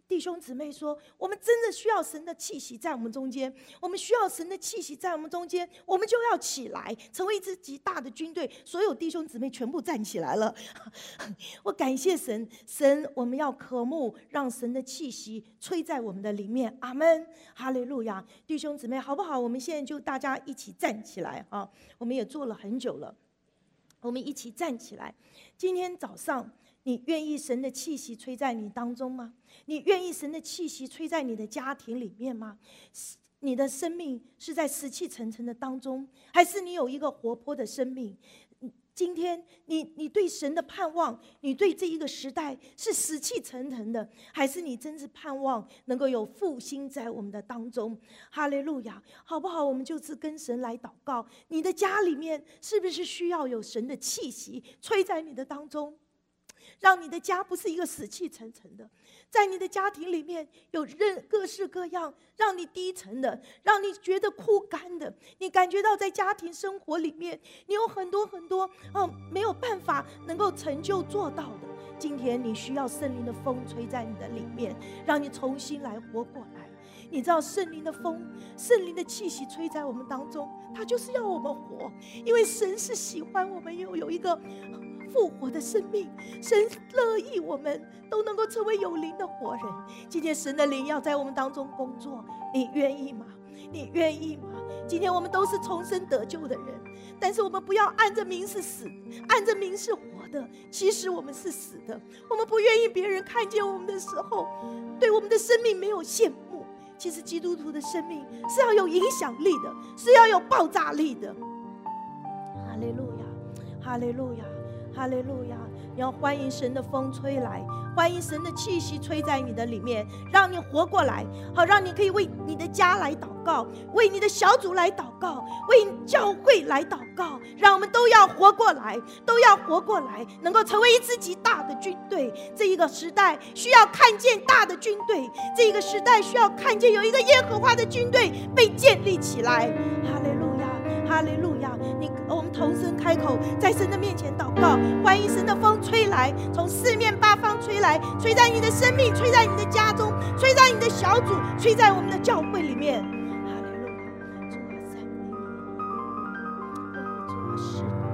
弟兄姊妹说，我们真的需要神的气息在我们中间，我们需要神的气息在我们中间，我们就要起来，成为一支极大的军队。所有弟兄姊妹全部站起来了。我感谢神，神，我们要渴慕，让神的气息吹在我们的里面。阿们，哈利路亚！弟兄姊妹，好不好？我们现在就大家一起站起来啊！我们也做了很久了，我们一起站起来。今天早上，你愿意神的气息吹在你当中吗？你愿意神的气息吹在你的家庭里面吗？你的生命是在死气沉沉的当中，还是你有一个活泼的生命？今天你你对神的盼望，你对这一个时代是死气沉沉的，还是你真是盼望能够有复兴在我们的当中？哈利路亚，好不好？我们就是跟神来祷告。你的家里面是不是需要有神的气息吹在你的当中，让你的家不是一个死气沉沉的？在你的家庭里面有任各式各样让你低沉的，让你觉得枯干的，你感觉到在家庭生活里面你有很多很多、嗯、没有办法能够成就做到的。今天你需要圣灵的风吹在你的里面，让你重新来活过来。你知道圣灵的风，圣灵的气息吹在我们当中，它就是要我们活，因为神是喜欢我们又有一个复活的生命，神乐意我们都能够成为有灵的活人。今天神的灵要在我们当中工作，你愿意吗？你愿意吗？今天我们都是重生得救的人，但是我们不要按着名是死，按着名是活的，其实我们是死的。我们不愿意别人看见我们的时候对我们的生命没有羡慕。其实基督徒的生命是要有影响力的，是要有爆炸力的。哈利路亚，哈利路亚，哈利路亚！你要欢迎神的风吹来，欢迎神的气息吹在你的里面，让你活过来，好让你可以为你的家来祷告，为你的小组来祷告，为教会来祷告。让我们都要活过来，都要活过来，能够成为一支极大的军队。这一个时代需要看见大的军队，这一个时代需要看见有一个耶和华的军队被建立起来。哈利路亚，哈利路亚！你我们同声开口，在神的面前祷告，欢迎神的风吹来，从四面八方吹来，吹在你的生命，吹在你的家中，吹在你的小组，吹在我们的教会里面。哈利路亚！主啊，赞美你！哦，主啊，是的。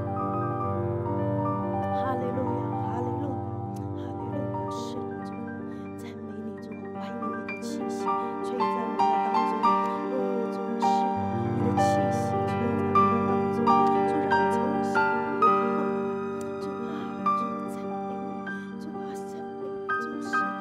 哈利路亚，哈利路亚，哈利路亚，是的，主啊，赞美你，主啊，欢迎你的气息吹在我们的当中。哦，主啊，是的，你的气息吹在我们的当中，主让我们重新活过来。主啊，主啊，赞美你，主啊，赞美你，主是的。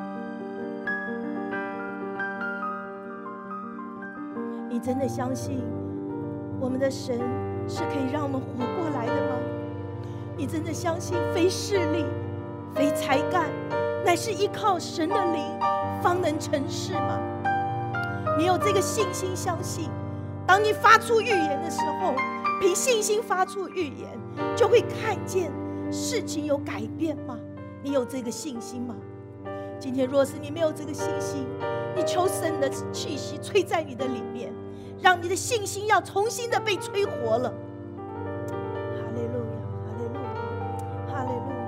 你真的相信我们的神是可以让我们活过来的吗？你真的相信非势力、非才干，乃是依靠神的灵方能成事吗？你有这个信心相信，当你发出预言的时候，凭信心发出预言，就会看见事情有改变吗？你有这个信心吗？今天若是你没有这个信心，你求神的气息吹在你的里面，让你的信心要重新的被吹活了。哈利路亚，哈利路亚，哈利路亚！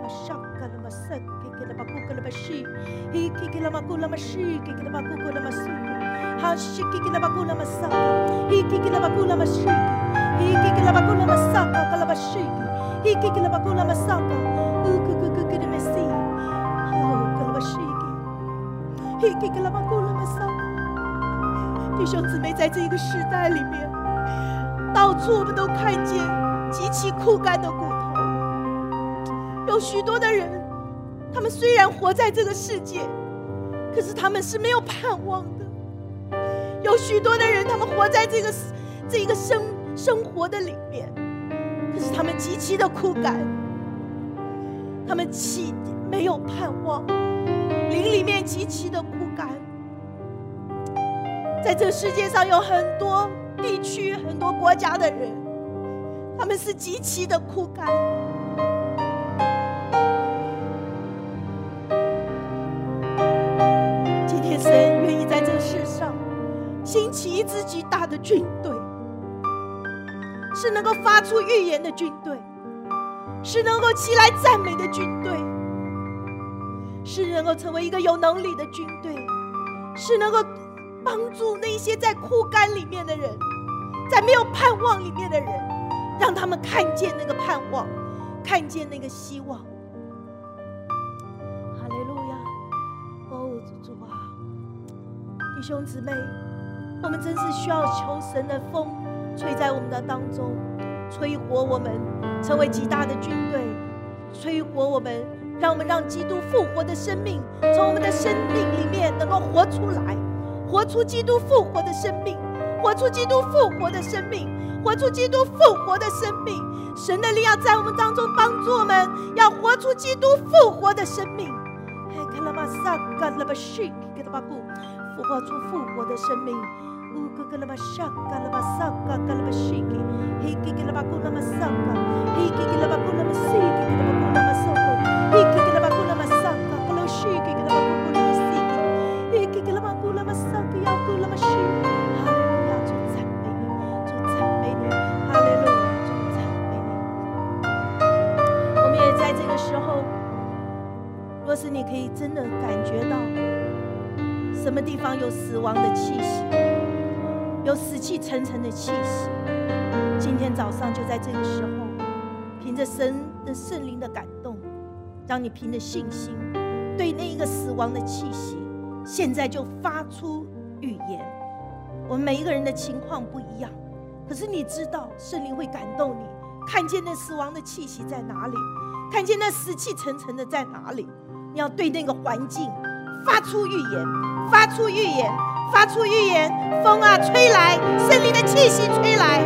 弟兄姊妹，在这个时代里面，到处我们都看见极其枯干的骨头。有许多的人，他们虽然活在这个世界，可是他们是没有盼望的。有许多的人，他们活在这个这个生生活的里面，可是他们极其的枯干，他们极没有盼望，灵里面极其的枯干。在这个世界上有很多地区、很多国家的人，他们是极其的枯干。今天神愿意在这个世上兴起一支极大的军队，是能够发出预言的军队，是能够起来赞美的军队， 是能够成为一个有能力的军队，是能够帮助那些在枯干里面的人，在没有盼望里面的人，让他们看见那个盼望，看见那个希望。哈利路亚！哦，主啊，弟兄姊妹，我们真是需要求神的风吹在我们的当中，吹活我们，成为极大的军队，吹活我们，让我们让基督复活的生命从我们的生命里面能够活出来，活出基督复活的生命，活出基督复活的生命，活出基督复活的生命。神的力要在我们当中帮助我们，要活出基督复活的生命。复活出复活的生命。我们也在这个时候，若是你可以真的感觉到什么地方有死亡的气息，有死气沉沉的气息，今天早上就在这个时候，凭着神的圣灵的感动，让你凭着信心对那一个死亡的气息现在就发出预言。我们每一个人的情况不一样，可是你知道圣灵会感动你，看见那死亡的气息在哪里，看见那死气沉沉的在哪里，你要对那个环境发出预言，发出预言，发出预言。风啊吹来，圣灵的气息吹来。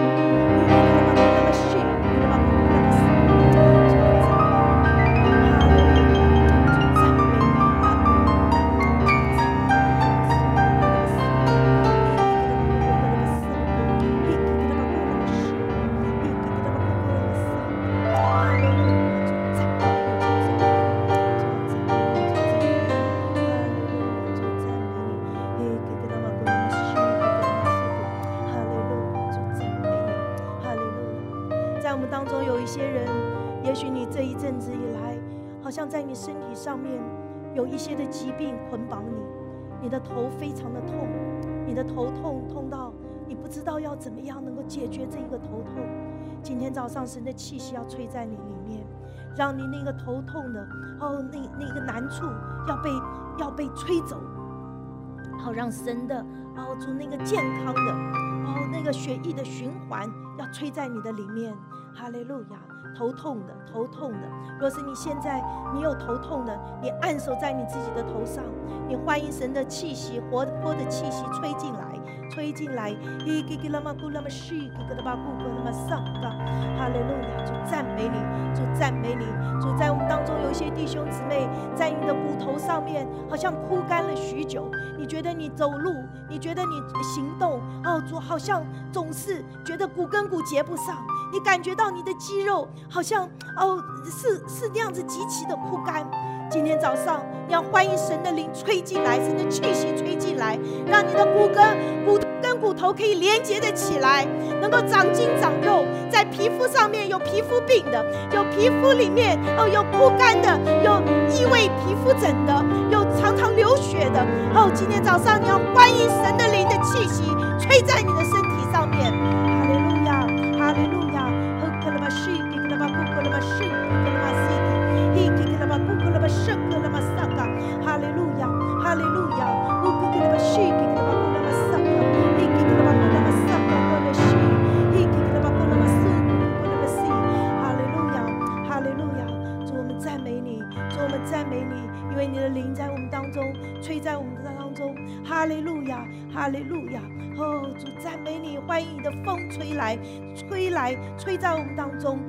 好像在你身体上面有一些的疾病捆绑你，你的头非常的痛，你的头痛痛到你不知道要怎么样能够解决这一个头痛。今天早上神的气息要吹在你里面，让你那个头痛的哦，那那个难处要被要被吹走，好让神的哦主那个健康的哦那个血液的循环要吹在你的里面。哈利路亚！头痛的，头痛的。若是你现在你有头痛的，你按手在你自己的头上，你欢迎神的气息，活泼的气息吹进来，吹进来。哈利路亚！主赞美你，主赞美你。主在我们当中有一些弟兄姊妹，在你的骨头上面好像枯干了许久，你觉得你走路，你觉得你行动，哦，主好像总是觉得骨跟骨接不上。你感觉到你的肌肉好像哦是是那样子极其的枯干。今天早上你要欢迎神的灵吹进来，神的气息吹进来，让你的骨骼骨跟骨头可以连接的起来，能够长筋长肉。在皮肤上面有皮肤病的，有皮肤里面哦有枯干的，有异位皮肤疹的，有常常流血的。哦，今天早上你要欢迎神的灵的气息吹在你的身体上面。哈利路亚，哈利路亚。哈利路亚，哈利路亚，哈利路亚，主我们赞美你，主我们赞美你，因为你的灵在我们当中，吹在我们的当中。哈利路亚，哈利路亚。哦，主赞美你，欢迎你的风吹来，吹来，吹在我们当中。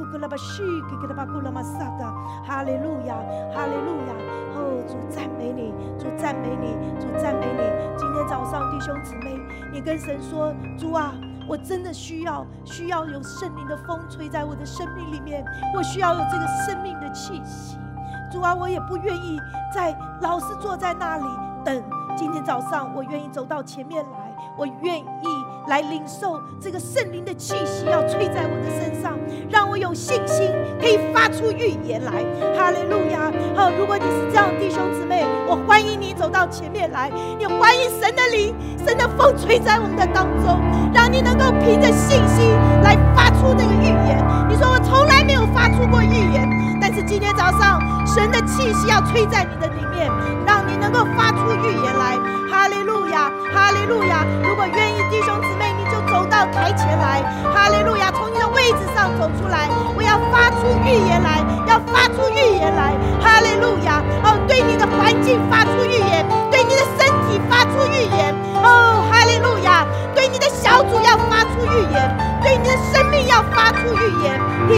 哈利路亚，哈利路亚。哦，主赞美你，主赞美你，主赞美你。今天早上弟兄姊妹，你跟神说，主啊，我真的需要需要有圣灵的风吹在我的生命里面，我需要有这个生命的气息。主啊，我也不愿意再老是坐在那里等。今天早上我愿意走到前面来，我愿意来领受这个圣灵的气息要吹在我的身上，让我有信心可以发出预言来。哈利路亚！好，如果你是这样的弟兄姊妹，我欢迎你走到前面来，也欢迎神的灵、神的风吹在我们的当中，让你能够凭着信心来发出那个预言。你说我从来没有发出过预言，但是今天早上神的气息要吹在你的里面，让你能够发出预言来。哈利路亚，哈利路亚！如果愿意弟兄姊妹，你就走到台前来。哈利路亚，从你的位置上走出来，我要发出预言来，要发出预言来。哈利路亚！哦，对你的环境发出预言，对你的身体发出预言。哦，哈利路亚！对你的小组要发出预言，对你的生命要发出预言。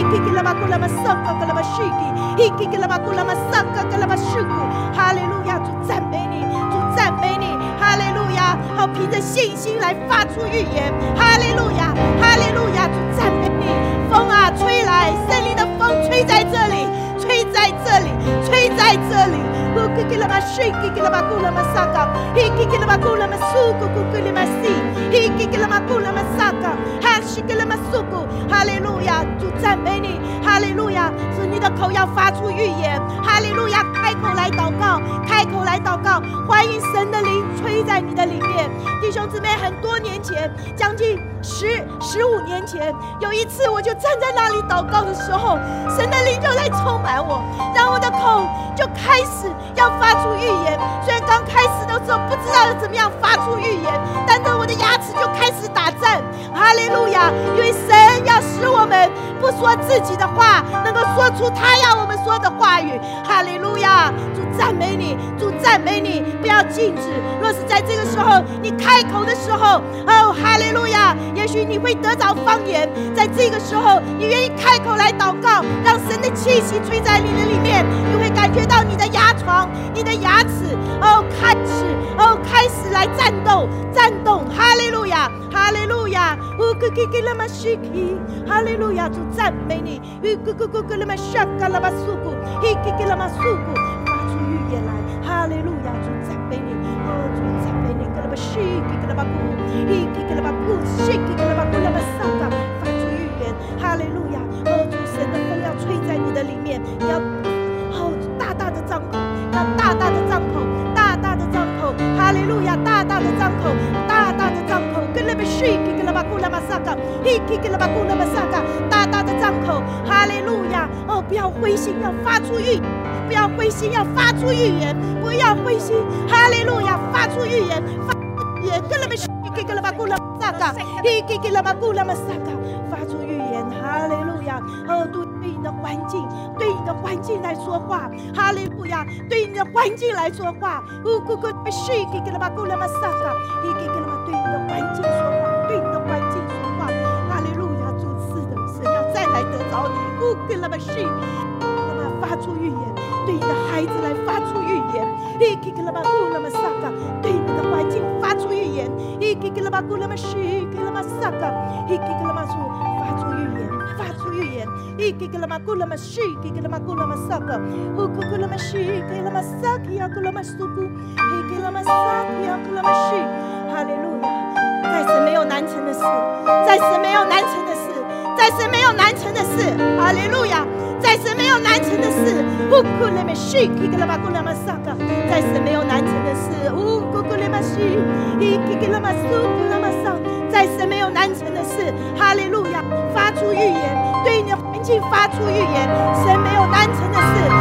哈利路亚！主赞美你，主赞美你。哈利路亚！好，凭着信心来发出预言。哈利路亚，哈利路亚！主赞美你。风啊，吹来，圣灵的风吹在这里，吹在这里，吹在这里。哈利路亚，主赞美你。哈利路亚，是你的口要发出预言。哈利路亚，开口来祷告，开口来祷告，欢迎神的灵吹在你的里面。弟兄姊妹，很多年前，将近十十五年前，有一次我就站在那里祷告的时候，神的灵就来充满我，让我的口就开始要发出预言。虽然刚开始的时候不知道怎么样发出预言，但是我的牙齿就开始打颤。哈利路亚！因为神要使我们不说自己的话，能够说出他要我们说的话语。哈利路亚！主赞美你，主赞美你，不要禁止。若是在这个时候你开口的时候，哦，哈利路亚！也许你会得着方言。在这个时候，你愿意开口来祷告，让神的气息吹在你的里面，你会感觉到你的牙床、你的牙齿，哦，开始，哦，开始来战斗，战动。哈利路亚！哈利路亚！哈利路亚！主赞美你！发出预言来！哈利路亚！主赞美你！哦，主赞美你！发出预言！哈利路亚！哦，主神的风要吹在你的里面，你要哦大大的张口，要大大的张口，大大的张口！哈利路亚！大大的张口，大大的张口！大大的张口！哈利路亚！哦，不要灰心，要发出预言，不要灰心，要发出预言，不要灰心！哈利路亚！发出预言，发出预言！发出预言！哈利路亚！哦，对你的环境，对你的环境来说话！哈利路亚！对你的环境来说话！对你的环境说话！对你的环境说话！哈利路亚！主是的，神要再来得着你！发出预言，对你的孩子来发出预言！对你的环境发出预言！发出预言！发出预言！哈利路亚！在神没有难成的事，在神没有难成的事，在神没有难成的事！哈利路亚！在神没有难成的事，在神没有难成的事，在神没有难成的事，哈利路亚！发出预言，对你的环境发出预言，神没有难成的事，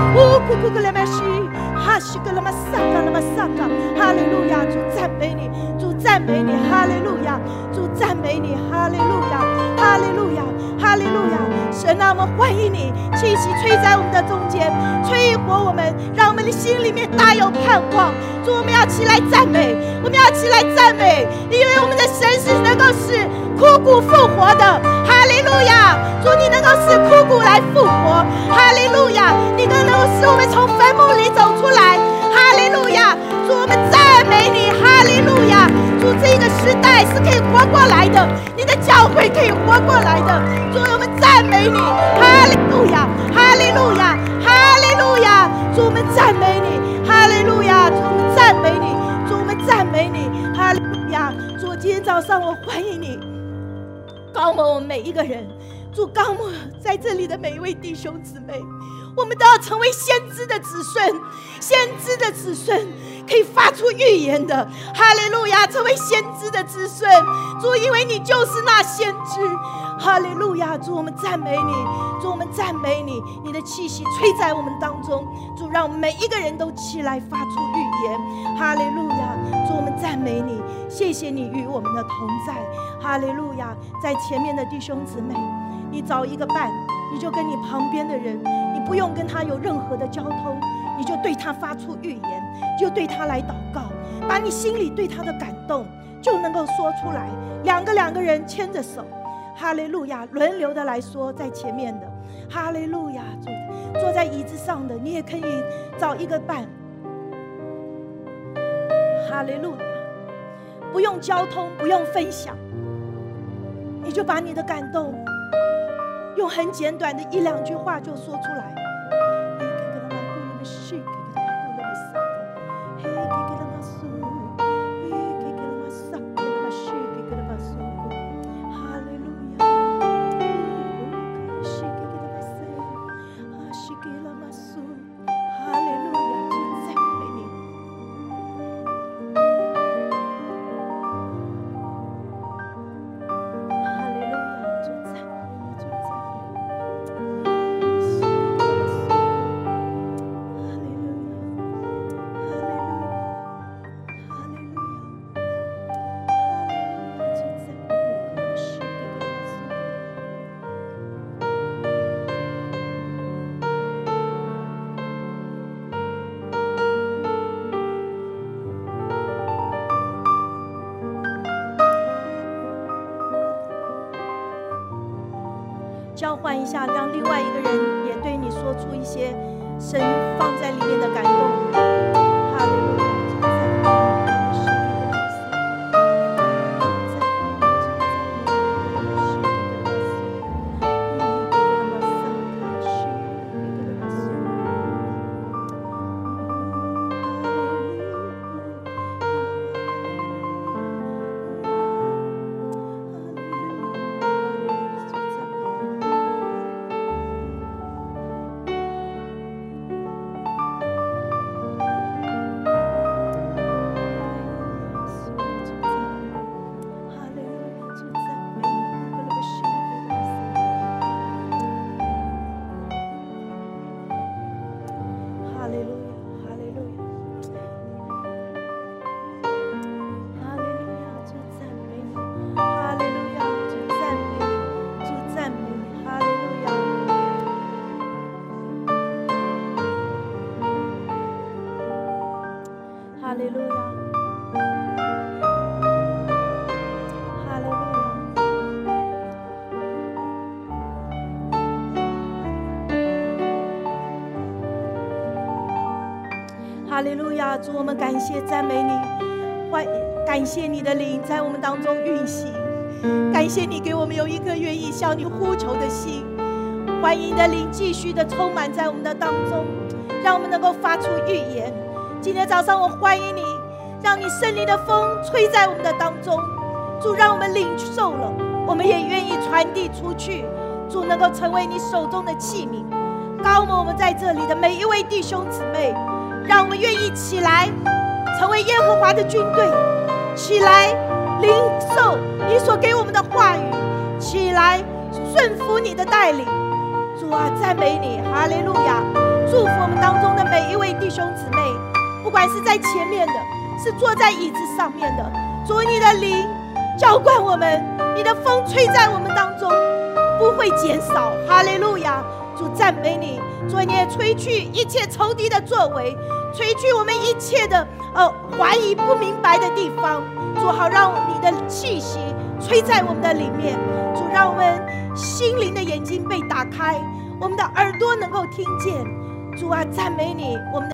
哈利路亚！主赞美你，主赞美你，哈利路亚！主赞美你，哈利路亚！哈利路亚！哈利路亚！神啊，我们欢迎你，气息吹在我们的中间，吹活我们，让我们的心里面大有盼望。主，我们要起来赞美，我们要起来赞美，因为我们的神是能够使枯骨复活的。哈利路亚！主，你能够使枯骨来复活。哈利路亚！你更能够使我们从坟墓里走出来。哈利路亚！主，我们赞美你。哈利路亚！主，这个时代是可以活过来的，你的教会可以活过来的。主，我们赞美你。哈利路亚！哈利路亚！哈利路亚！主，我们赞美你。哈利路亚！主，我们赞美你。主，我们赞美你。哈利路亚！主，今天早上我欢迎你，高摩我们每一个人。 主膏抹在这里的每一位弟兄姊妹，我们都要成为先知的子孙，先知的子孙可以发出预言的，哈利路亚！成为先知的子孙，主，因为你就是那先知，哈利路亚！主，我们赞美你，主，我们赞美你，你的气息吹在我们当中，主，让我们每一个人都起来发出预言，哈利路亚！主，我们赞美你，谢谢你与我们的同在，哈利路亚！在前面的弟兄姊妹，你找一个伴，你就跟你旁边的人，你不用跟他有任何的交通，你就对他发出预言，就对他来祷告，把你心里对他的感动就能够说出来。两个两个人牵着手，哈利路亚，轮流的来说，在前面的哈利路亚，坐坐在椅子上的你也可以找一个伴，哈利路亚，不用交通，不用分享，你就把你的感动用很简短的一两句话就说出来。交换一下，让另外一个人也对你说出一些神放在里面的感动。哈利路亚！哈利路亚，哈利路亚，哈利路亚！主，我们感谢赞美你，欢感谢你的灵在我们当中运行，感谢你给我们有一颗愿意向你呼求的心，欢迎你的灵继续的充满在我们的当中，让我们能够发出预言。今天早上我欢迎你，让你圣灵的风吹在我们的当中，主，让我们领受了，我们也愿意传递出去，主，能够成为你手中的器皿。高摩我们在这里的每一位弟兄姊妹，让我们愿意起来成为耶和华的军队，起来领受你所给我们的话语，起来顺服你的带领。主啊，赞美你，哈利路亚！祝福我们当中的每一位弟兄姊妹，不管是在前面的，是坐在椅子上面的，主，你的灵浇灌我们，你的风吹在我们当中，不会减少。哈利路亚！主，赞美你，主，你也吹去一切仇敌的作为，吹去我们一切的呃怀疑不明白的地方。主，好让你的气息吹在我们的里面。主，让我们心灵的眼睛被打开，我们的耳朵能够听见。主啊，赞美你，我们的